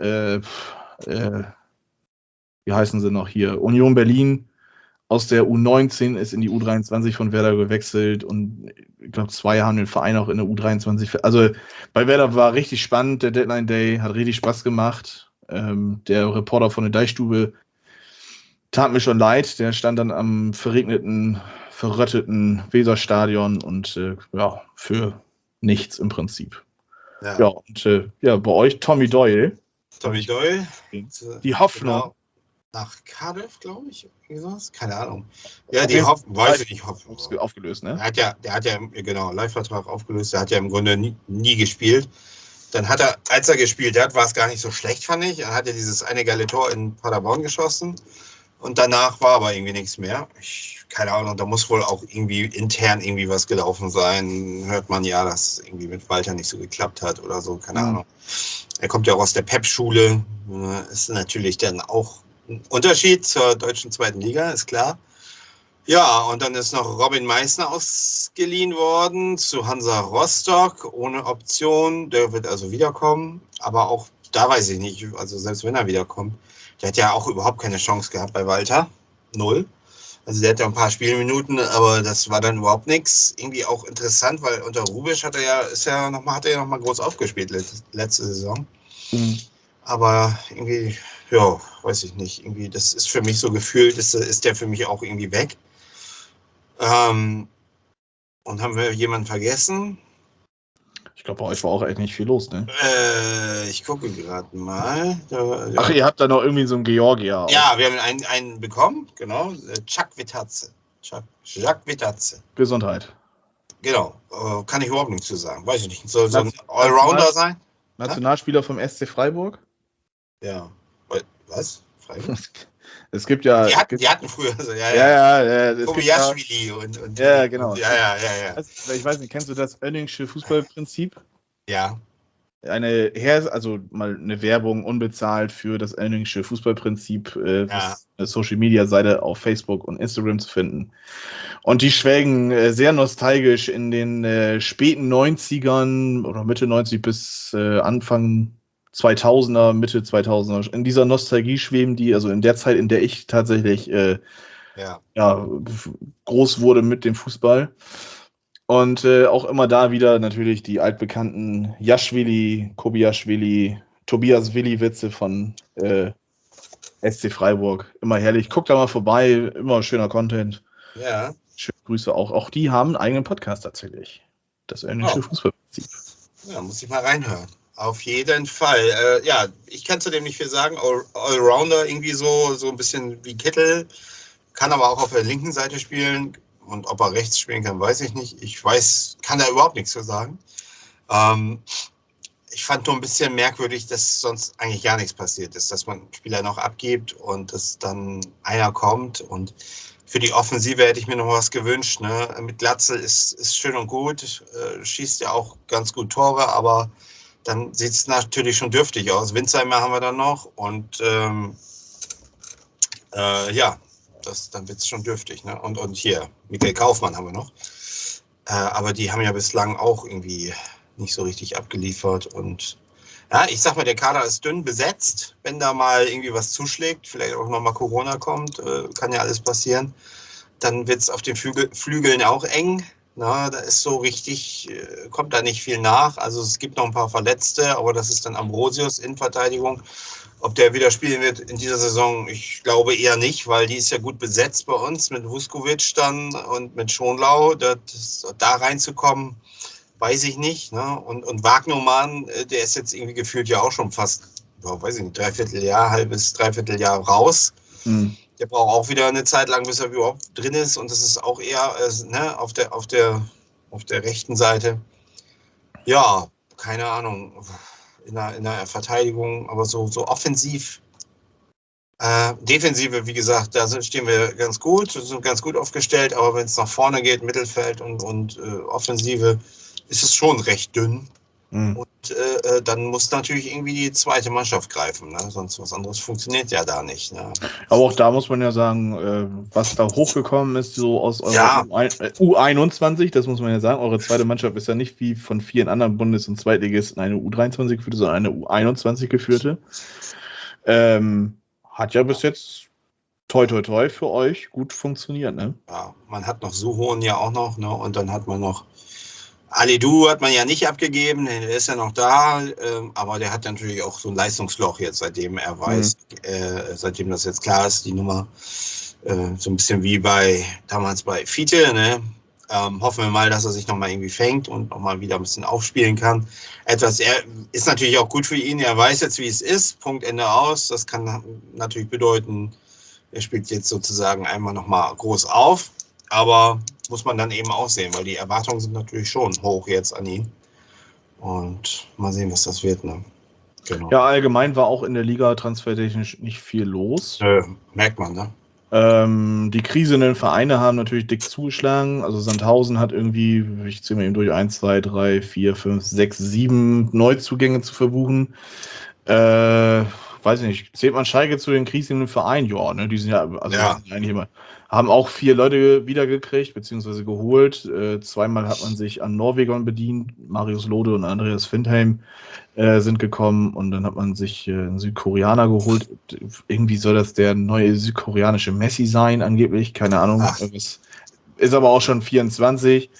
wie heißen sie noch hier? Union Berlin aus der U19 ist in die U23 von Werder gewechselt und ich glaube, 2 haben den Verein auch in der U23. Also bei Werder war richtig spannend, der Deadline Day hat richtig Spaß gemacht. Der Reporter von der Deichstube tat mir schon leid, der stand dann am verregneten, verrötteten Weserstadion und für nichts im Prinzip. Ja, und bei euch Tommy Doyle. Tommy Doyle. Die Hoffnung. Genau. Nach Cardiff, glaube ich. Sowas? Keine Ahnung. Ja, die Hoffnung, weiß ich nicht. Hoffnung. Aufgelöst, ne? Der hat ja, genau, Leihvertrag aufgelöst. Der hat ja im Grunde nie gespielt. Dann hat er, als er gespielt hat, war es gar nicht so schlecht, fand ich. Er hat ja dieses eine geile Tor in Paderborn geschossen. Und danach war aber irgendwie nichts mehr. Keine Ahnung, da muss wohl auch irgendwie intern irgendwie was gelaufen sein. Hört man ja, dass irgendwie mit Walter nicht so geklappt hat oder so. Keine Ahnung. Er kommt ja auch aus der Pep-Schule. Ist natürlich dann auch ein Unterschied zur deutschen 2. Liga, ist klar. Ja, und dann ist noch Robin Meissner ausgeliehen worden zu Hansa Rostock ohne Option. Der wird also wiederkommen. Aber auch da weiß ich nicht, also selbst wenn er wiederkommt, der hat ja auch überhaupt keine Chance gehabt bei Walter. 0. Also der hat ja ein paar Spielminuten, aber das war dann überhaupt nichts. Irgendwie auch interessant, weil unter Rubisch hat er ja noch mal groß aufgespielt letzte Saison. Aber irgendwie ja, weiß ich nicht, irgendwie, das ist für mich so gefühlt, ist der für mich auch irgendwie weg. Und haben wir jemanden vergessen? Ich glaube, bei euch war auch echt nicht viel los, ne? Ich gucke gerade mal. Ach, ihr habt da noch irgendwie so einen Georgier. Ja, wir haben einen bekommen, genau. Chuck Vitazze. Jacques Vitazze. Gesundheit. Genau. Kann ich überhaupt nichts zu sagen. Weiß ich nicht. Soll so ein Allrounder sein? Nationalspieler vom SC Freiburg? Ja. Was? Freiburg? Es gibt ja. Die hatten früher so, ja. Kobayashi und ja, genau. Ja. Ich weiß nicht, kennst du das Oenningsche Fußballprinzip? Ja. Also mal eine Werbung unbezahlt für das Oenningsche Fußballprinzip, eine Social-Media-Seite auf Facebook und Instagram zu finden. Und die schwelgen sehr nostalgisch in den späten 90ern oder Mitte 90 bis Anfang 2000er, Mitte 2000er. In dieser Nostalgie schweben die, also in der Zeit, in der ich tatsächlich groß wurde mit dem Fußball. Und auch immer da wieder natürlich die altbekannten Jaschwili, Kobiaschwili, Tobias Willi-Witze von SC Freiburg. Immer herrlich. Guckt da mal vorbei, immer schöner Content. Ja. Schöne Grüße auch. Auch die haben einen eigenen Podcast tatsächlich. Das Oenningsche Fußballprinzip. Ja, muss ich mal reinhören. Auf jeden Fall. Ich kann zu dem nicht viel sagen. Allrounder irgendwie so ein bisschen wie Kittel. Kann aber auch auf der linken Seite spielen. Und ob er rechts spielen kann, weiß ich nicht. Kann da überhaupt nichts zu sagen. Ich fand nur ein bisschen merkwürdig, dass sonst eigentlich gar nichts passiert ist. Dass man Spieler noch abgibt und dass dann einer kommt. Und für die Offensive hätte ich mir noch was gewünscht. Ne? Mit Glatzel ist schön und gut. Schießt ja auch ganz gut Tore, aber dann sieht es natürlich schon dürftig aus. Winzheimer haben wir dann noch und dann wird es schon dürftig. Ne? Und hier, Michael Kaufmann haben wir noch. Aber die haben ja bislang auch irgendwie nicht so richtig abgeliefert. Und ja, ich sag mal, der Kader ist dünn besetzt. Wenn da mal irgendwie was zuschlägt, vielleicht auch nochmal Corona kommt, kann ja alles passieren, dann wird es auf den Flügeln auch eng. Na, da ist so richtig, kommt da nicht viel nach. Also es gibt noch ein paar Verletzte, aber das ist dann Ambrosius in Verteidigung. Ob der wieder spielen wird in dieser Saison, ich glaube eher nicht, weil die ist ja gut besetzt bei uns mit Vuskovic dann und mit Schonlau. Da reinzukommen, weiß ich nicht. Ne? Und Wagnermann, der ist jetzt irgendwie gefühlt ja auch schon fast, halbes Dreivierteljahr raus. Der braucht auch wieder eine Zeit lang, bis er überhaupt drin ist. Und das ist auch eher auf der rechten Seite. Ja, keine Ahnung. In der Verteidigung, aber so offensiv. Defensive, wie gesagt, da stehen wir ganz gut, sind ganz gut aufgestellt. Aber wenn es nach vorne geht, Mittelfeld und Offensive, ist es schon recht dünn. Und dann muss natürlich irgendwie die zweite Mannschaft greifen. Ne? Sonst was anderes funktioniert ja da nicht. Ne? Aber auch da muss man ja sagen, was da hochgekommen ist, so aus eurer U21, das muss man ja sagen. Eure zweite Mannschaft ist ja nicht wie von vielen anderen Bundes- und Zweitligisten eine U23 geführte, sondern eine U21 geführte. Hat ja bis jetzt toi toi toi für euch gut funktioniert. Ne? Ja, man hat noch Suhonen ja auch noch, ne? Und dann hat man noch Alidou hat man ja nicht abgegeben, der ist ja noch da, aber der hat natürlich auch so ein Leistungsloch jetzt, seitdem er weiß, seitdem das jetzt klar ist, die Nummer, so ein bisschen wie damals bei Fiete, ne? Hoffen wir mal, dass er sich nochmal irgendwie fängt und nochmal wieder ein bisschen aufspielen kann. Ist natürlich auch gut für ihn, er weiß jetzt, wie es ist, Punkt, Ende aus, das kann natürlich bedeuten, er spielt jetzt sozusagen einmal nochmal groß auf, aber muss man dann eben auch sehen, weil die Erwartungen sind natürlich schon hoch jetzt an ihn. Und mal sehen, was das wird. Ne? Genau. Ja, allgemein war auch in der Liga transfertechnisch nicht viel los. Merkt man, ne? Die krisenden Vereine haben natürlich dick zugeschlagen. Also Sandhausen hat irgendwie, ich zähle mal eben durch, 1, 2, 3, 4, 5, 6, 7 Neuzugänge zu verbuchen. Weiß ich nicht, zählt man Schalke zu den krisenden Vereinen? Ja, ne? Die sind ja, sind eigentlich immer. Haben auch 4 Leute wiedergekriegt, beziehungsweise geholt. Zweimal hat man sich an Norwegern bedient. Marius Lode und Andreas Findheim sind gekommen. Und dann hat man sich einen Südkoreaner geholt. Irgendwie soll das der neue südkoreanische Messi sein, angeblich. Keine Ahnung. Ist aber auch schon 24.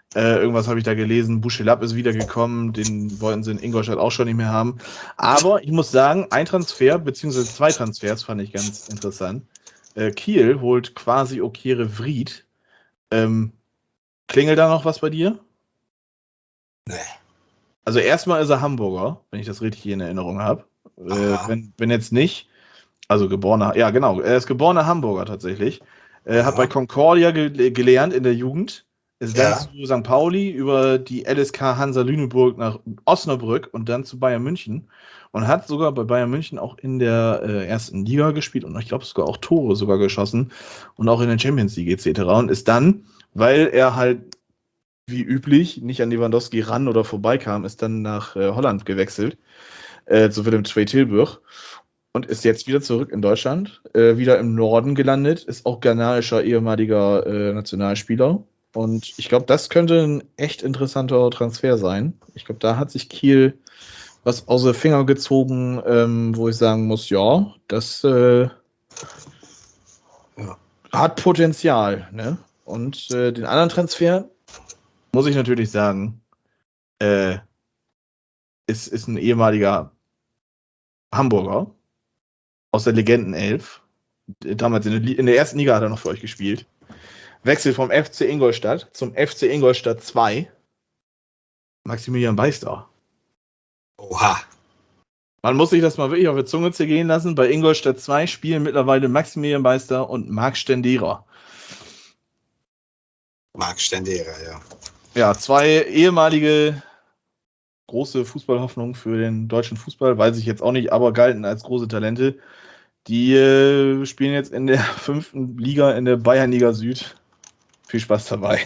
Irgendwas habe ich da gelesen. Buschelab ist wiedergekommen. Den wollten sie in Ingolstadt auch schon nicht mehr haben. Aber ich muss sagen, ein Transfer, beziehungsweise 2 Transfers fand ich ganz interessant. Kiel holt quasi Okere Vried. Klingelt da noch was bei dir? Nee. Also erstmal ist er Hamburger, wenn ich das richtig in Erinnerung habe. Wenn jetzt nicht, also geborener, ja genau, er ist geborener Hamburger tatsächlich. Hat bei Concordia gelernt in der Jugend. Ist dann zu St. Pauli über die LSK Hansa Lüneburg nach Osnabrück und dann zu Bayern München und hat sogar bei Bayern München auch in der ersten Liga gespielt und ich glaube sogar auch Tore sogar geschossen und auch in der Champions League etc. Und ist dann, weil er halt wie üblich nicht an Lewandowski ran oder vorbeikam, ist dann nach Holland gewechselt, zu Willem II Tilburg und ist jetzt wieder zurück in Deutschland, wieder im Norden gelandet, ist auch ghanaischer ehemaliger Nationalspieler. Und ich glaube, das könnte ein echt interessanter Transfer sein. Ich glaube, da hat sich Kiel was aus den Fingern gezogen, wo ich sagen muss, ja, das hat Potenzial. Ne? Und den anderen Transfer, muss ich natürlich sagen, ist ein ehemaliger Hamburger aus der Legendenelf. Damals in der ersten Liga hat er noch für euch gespielt. Wechsel vom FC Ingolstadt zum FC Ingolstadt 2. Maximilian Beister. Oha. Man muss sich das mal wirklich auf die Zunge zergehen lassen. Bei Ingolstadt 2 spielen mittlerweile Maximilian Beister und Marc Stendera. Marc Stendera, ja. Ja, 2 ehemalige große Fußballhoffnungen für den deutschen Fußball, weiß ich jetzt auch nicht, aber galten als große Talente. Die spielen jetzt in der 5. Liga in der Bayernliga Süd. Viel Spaß dabei.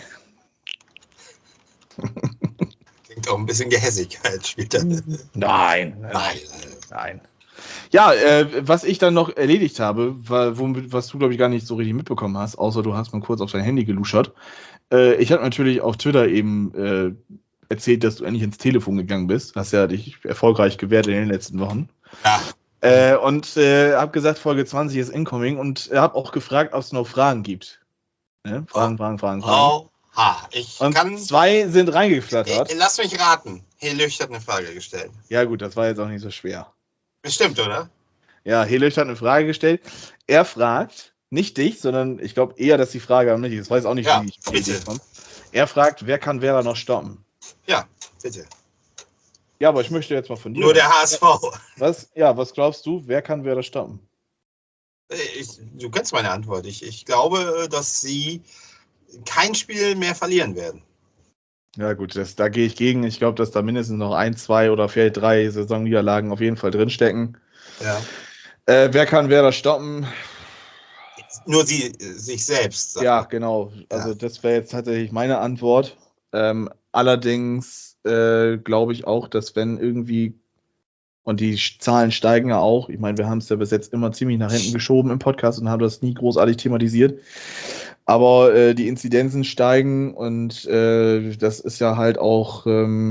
Klingt auch ein bisschen Gehässigkeit später. Nein. Ja, was ich dann noch erledigt habe, was du, glaube ich, gar nicht so richtig mitbekommen hast, außer du hast mal kurz auf dein Handy geluschert. Ich habe natürlich auf Twitter eben erzählt, dass du endlich ins Telefon gegangen bist. Hast ja dich erfolgreich gewehrt in den letzten Wochen. Ja. Und habe gesagt, Folge 20 ist incoming und habe auch gefragt, ob es noch Fragen gibt. Ne? Fragen. Oha, und 2 sind reingeflattert. Lass mich raten. Helücht hat eine Frage gestellt. Ja gut, das war jetzt auch nicht so schwer. Bestimmt, oder? Ja, Helücht hat eine Frage gestellt. Er fragt, nicht dich, sondern ich glaube eher, dass die Frage an mich ist. Ich weiß auch nicht, wie ich auf die Idee komme. Er fragt, wer kann Werder noch stoppen? Ja, bitte. Ja, aber ich möchte jetzt mal von dir. Nur der HSV. Was glaubst du, wer kann Werder stoppen? Du kennst meine Antwort. Ich glaube, dass sie kein Spiel mehr verlieren werden. Ja gut, da gehe ich gegen. Ich glaube, dass da mindestens noch 1, 2 oder vielleicht 3 Saisonniederlagen auf jeden Fall drinstecken. Ja. Wer kann Werder stoppen? Nur sie sich selbst. Ja, genau. Also das wäre jetzt tatsächlich meine Antwort. Allerdings glaube ich auch, dass wenn irgendwie, und die Zahlen steigen ja auch, ich meine, wir haben es ja bis jetzt immer ziemlich nach hinten geschoben im Podcast und haben das nie großartig thematisiert, aber die Inzidenzen steigen und das ist ja halt auch,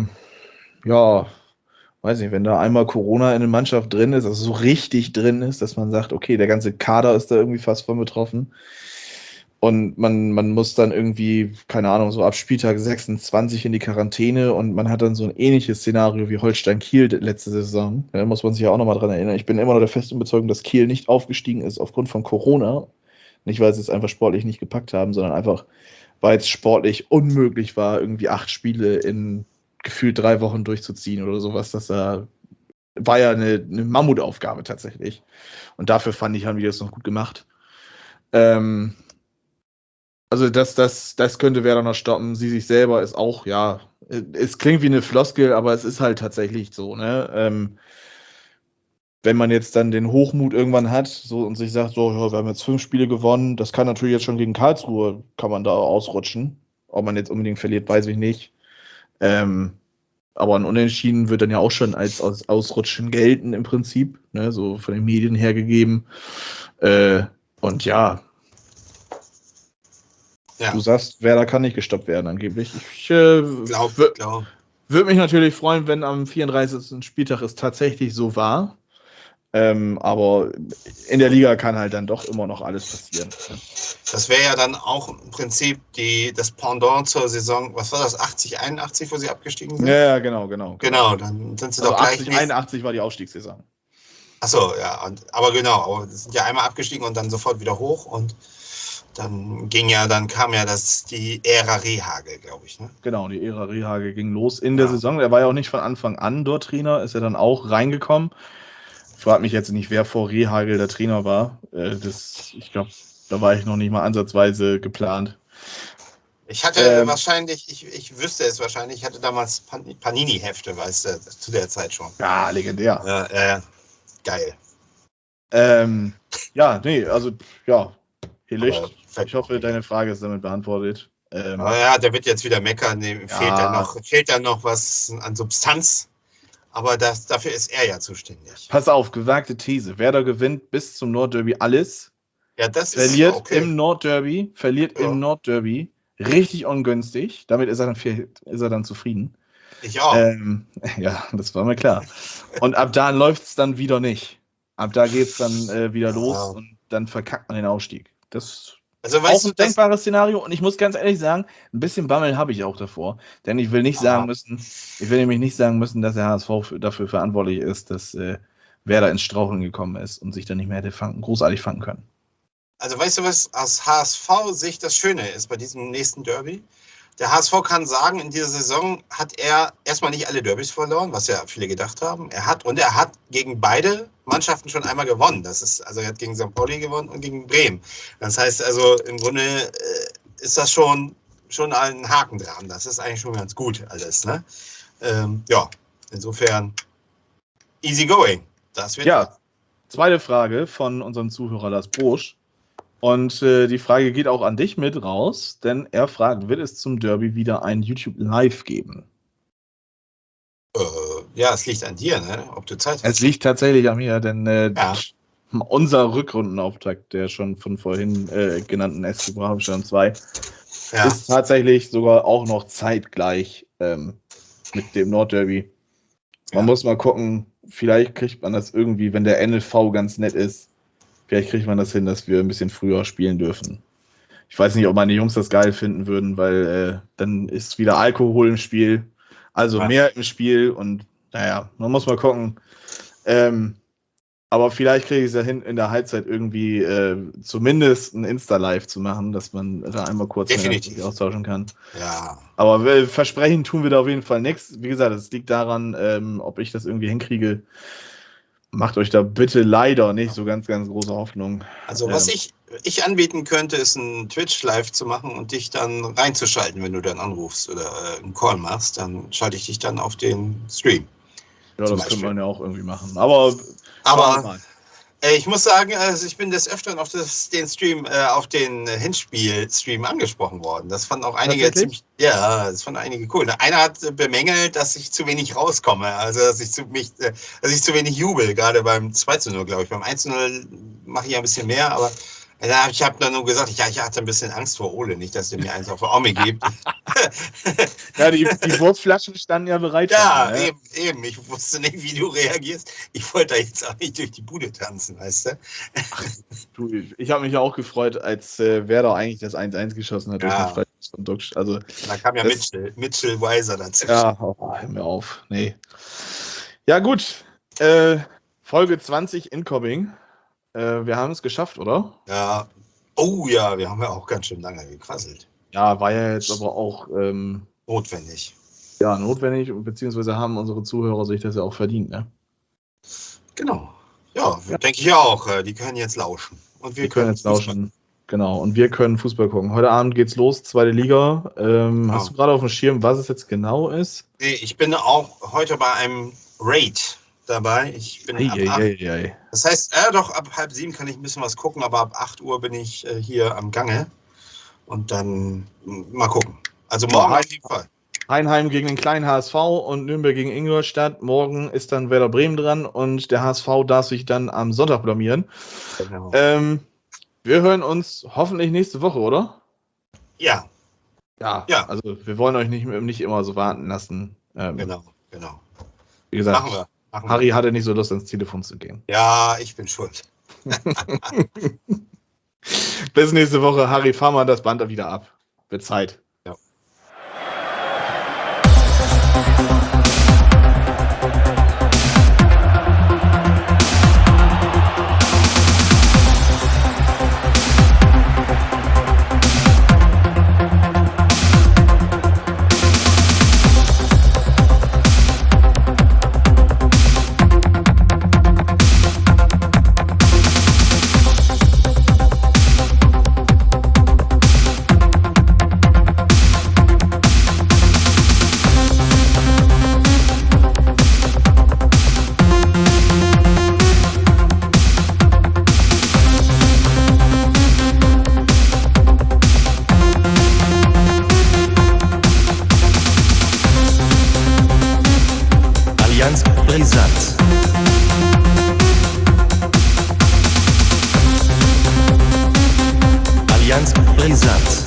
weiß nicht, wenn da einmal Corona in der Mannschaft drin ist, also so richtig drin ist, dass man sagt, okay, der ganze Kader ist da irgendwie fast von betroffen. Und man muss dann irgendwie, keine Ahnung, so ab Spieltag 26 in die Quarantäne und man hat dann so ein ähnliches Szenario wie Holstein Kiel letzte Saison. Da muss man sich ja auch nochmal dran erinnern. Ich bin immer noch der festen Überzeugung, dass Kiel nicht aufgestiegen ist aufgrund von Corona. Nicht, weil sie es einfach sportlich nicht gepackt haben, sondern einfach, weil es sportlich unmöglich war, irgendwie 8 Spiele in gefühlt 3 Wochen durchzuziehen oder sowas. Das war ja eine Mammutaufgabe tatsächlich. Und dafür fand ich, haben die das noch gut gemacht. Also das könnte Werder noch stoppen. Sie sich selber ist auch, ja, es klingt wie eine Floskel, aber es ist halt tatsächlich so, ne? Wenn man jetzt dann den Hochmut irgendwann hat so und sich sagt, so, ja, wir haben jetzt 5 Spiele gewonnen, das kann natürlich jetzt schon gegen Karlsruhe, kann man da ausrutschen. Ob man jetzt unbedingt verliert, weiß ich nicht. Aber ein Unentschieden wird dann ja auch schon als Ausrutschen gelten im Prinzip, ne? So von den Medien hergegeben. Und ja, du sagst, Werder kann nicht gestoppt werden, angeblich. Ich würde mich natürlich freuen, wenn am 34. Spieltag es tatsächlich so war. Aber in der Liga kann halt dann doch immer noch alles passieren. Das wäre ja dann auch im Prinzip das Pendant zur Saison, was war das, 80, 81, wo sie abgestiegen sind? Ja, genau. Genau, dann sind sie also doch gleich 80, 81 war die Aufstiegssaison. Achso, ja, aber genau, sie sind ja einmal abgestiegen und dann sofort wieder hoch und dann kam ja die Ära Rehhagel, glaube ich. Ne? Genau, die Ära Rehhagel ging los in der Saison. Er war ja auch nicht von Anfang an dort Trainer, ist er dann auch reingekommen. Ich frage mich jetzt nicht, wer vor Rehhagel der Trainer war. Ich glaube, da war ich noch nicht mal ansatzweise geplant. Ich hatte wahrscheinlich, ich wüsste es wahrscheinlich, ich hatte damals Panini-Hefte, weißt du, zu der Zeit schon. Ja, legendär. Ja, geil. Hillicht. Ich hoffe, deine Frage ist damit beantwortet. Aber ja, der wird jetzt wieder meckern. Fehlt da noch was an Substanz. Aber dafür ist er ja zuständig. Pass auf, gewagte These. Werder gewinnt bis zum Nordderby alles. Ja, das verliert ist okay. im Nordderby richtig ungünstig. Damit ist er dann zufrieden. Ich auch. Ja, das war mir klar. Und ab da läuft es dann wieder nicht. Ab da geht es dann wieder los und dann verkackt man den Aufstieg. Das ist auch ein denkbares Szenario. Und ich muss ganz ehrlich sagen, ein bisschen Bammel habe ich auch davor. Denn ich will nämlich nicht sagen müssen, dass der HSV dafür verantwortlich ist, dass Werder ins Straucheln gekommen ist und sich dann nicht mehr hätte großartig fangen können. Also weißt du, was aus HSV-Sicht das Schöne ist bei diesem nächsten Derby? Der HSV kann sagen, in dieser Saison hat er erstmal nicht alle Derbys verloren, was ja viele gedacht haben. Er hat gegen beide Mannschaften schon einmal gewonnen. Er hat gegen St. Pauli gewonnen und gegen Bremen. Das heißt also, im Grunde ist das schon ein Haken dran. Das ist eigentlich schon ganz gut alles. Ne? Insofern easy going. Das wird zweite Frage von unserem Zuhörer Lars Brosch. Und die Frage geht auch an dich mit raus, denn er fragt, wird es zum Derby wieder ein YouTube Live geben? Es liegt an dir, ne? Ob du Zeit hast. Es liegt tatsächlich an mir, denn unser Rückrundenauftakt, der schon von vorhin genannten SC Braunschweig 2, ist tatsächlich sogar auch noch zeitgleich mit dem Nordderby. Man muss mal gucken, vielleicht kriegt man das irgendwie, wenn der NLV ganz nett ist, vielleicht kriegt man das hin, dass wir ein bisschen früher spielen dürfen. Ich weiß nicht, ob meine Jungs das geil finden würden, weil dann ist wieder Alkohol im Spiel, also mehr im Spiel und man muss mal gucken. Aber vielleicht kriege ich es ja hin, in der Halbzeit irgendwie zumindest ein Insta-Live zu machen, dass man da einmal kurz austauschen kann. Ja. Aber versprechen tun wir da auf jeden Fall nichts. Wie gesagt, es liegt daran, ob ich das irgendwie hinkriege. Macht euch da bitte leider nicht so ganz, ganz große Hoffnung. Also was ich anbieten könnte, ist ein Twitch-Live zu machen und dich dann reinzuschalten, wenn du dann anrufst oder einen Call machst, dann schalte ich dich dann auf den Stream. Ja, das könnte man ja auch irgendwie machen. Aber ich muss sagen, ich bin des Öfteren auf den Stream, auf den Hinspiel-Stream angesprochen worden. Das fanden auch einige cool. Einer hat bemängelt, dass ich zu wenig rauskomme, also dass ich zu wenig jubel, gerade beim 2:0, glaube ich. Beim 1:0 mache ich ja ein bisschen mehr, aber ich habe dann nur gesagt, ich hatte ein bisschen Angst vor Ole, nicht, dass er mir eins auf der Omme gibt. Ja, die Wurstflaschen standen ja bereit. Ja, eben. Ich wusste nicht, wie du reagierst. Ich wollte da jetzt auch nicht durch die Bude tanzen, weißt du? Ich habe mich ja auch gefreut, als Werder eigentlich das 1:1 geschossen hat durch den Freistoß von Duxch. Also, da kam ja Mitchell Weiser dazu. Ja, hör mir auf. Nee. Ja, gut. Folge 20 incoming. Wir haben es geschafft, oder? Ja. Oh ja, wir haben ja auch ganz schön lange gequasselt. Ja, war ja jetzt aber auch notwendig. Ja, notwendig, beziehungsweise haben unsere Zuhörer sich das ja auch verdient, ne? Genau. Ja, denke ich auch. Die können jetzt lauschen. Und wir können jetzt lauschen. Genau, und wir können Fußball gucken. Heute Abend geht's los, 2. Liga. Hast du gerade auf dem Schirm, was es jetzt genau ist? Nee, ich bin auch heute bei einem Raid dabei. Ich bin Das heißt, doch ab 6:30 kann ich ein bisschen was gucken, aber ab 8 Uhr bin ich hier am Gange und dann mal gucken. Also morgen auf jeden Fall. Heinheim gegen den kleinen HSV und Nürnberg gegen Ingolstadt. Morgen ist dann Werder Bremen dran und der HSV darf sich dann am Sonntag blamieren. Genau. Wir hören uns hoffentlich nächste Woche, oder? Ja. Ja. Also wir wollen euch nicht immer so warten lassen. Genau. Wie gesagt, Harry hatte nicht so Lust, ans Telefon zu gehen. Ja, ich bin schuld. Bis nächste Woche. Harry, fahr mal das Band wieder ab. Wird Zeit. Ja. Allianz Brisant. Allianz Brisant.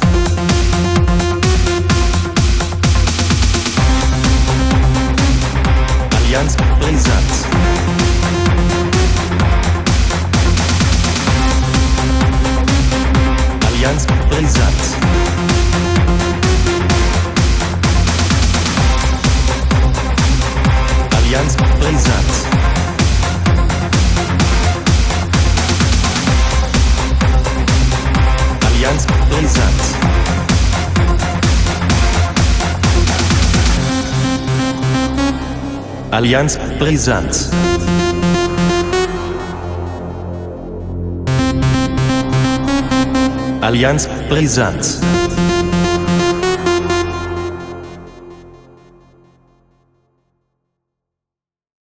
Allianz Brisant. Allianz Brisant. Allianz Brisant. Allianz Brisant. Allianz Brisant. Allianz Brisant.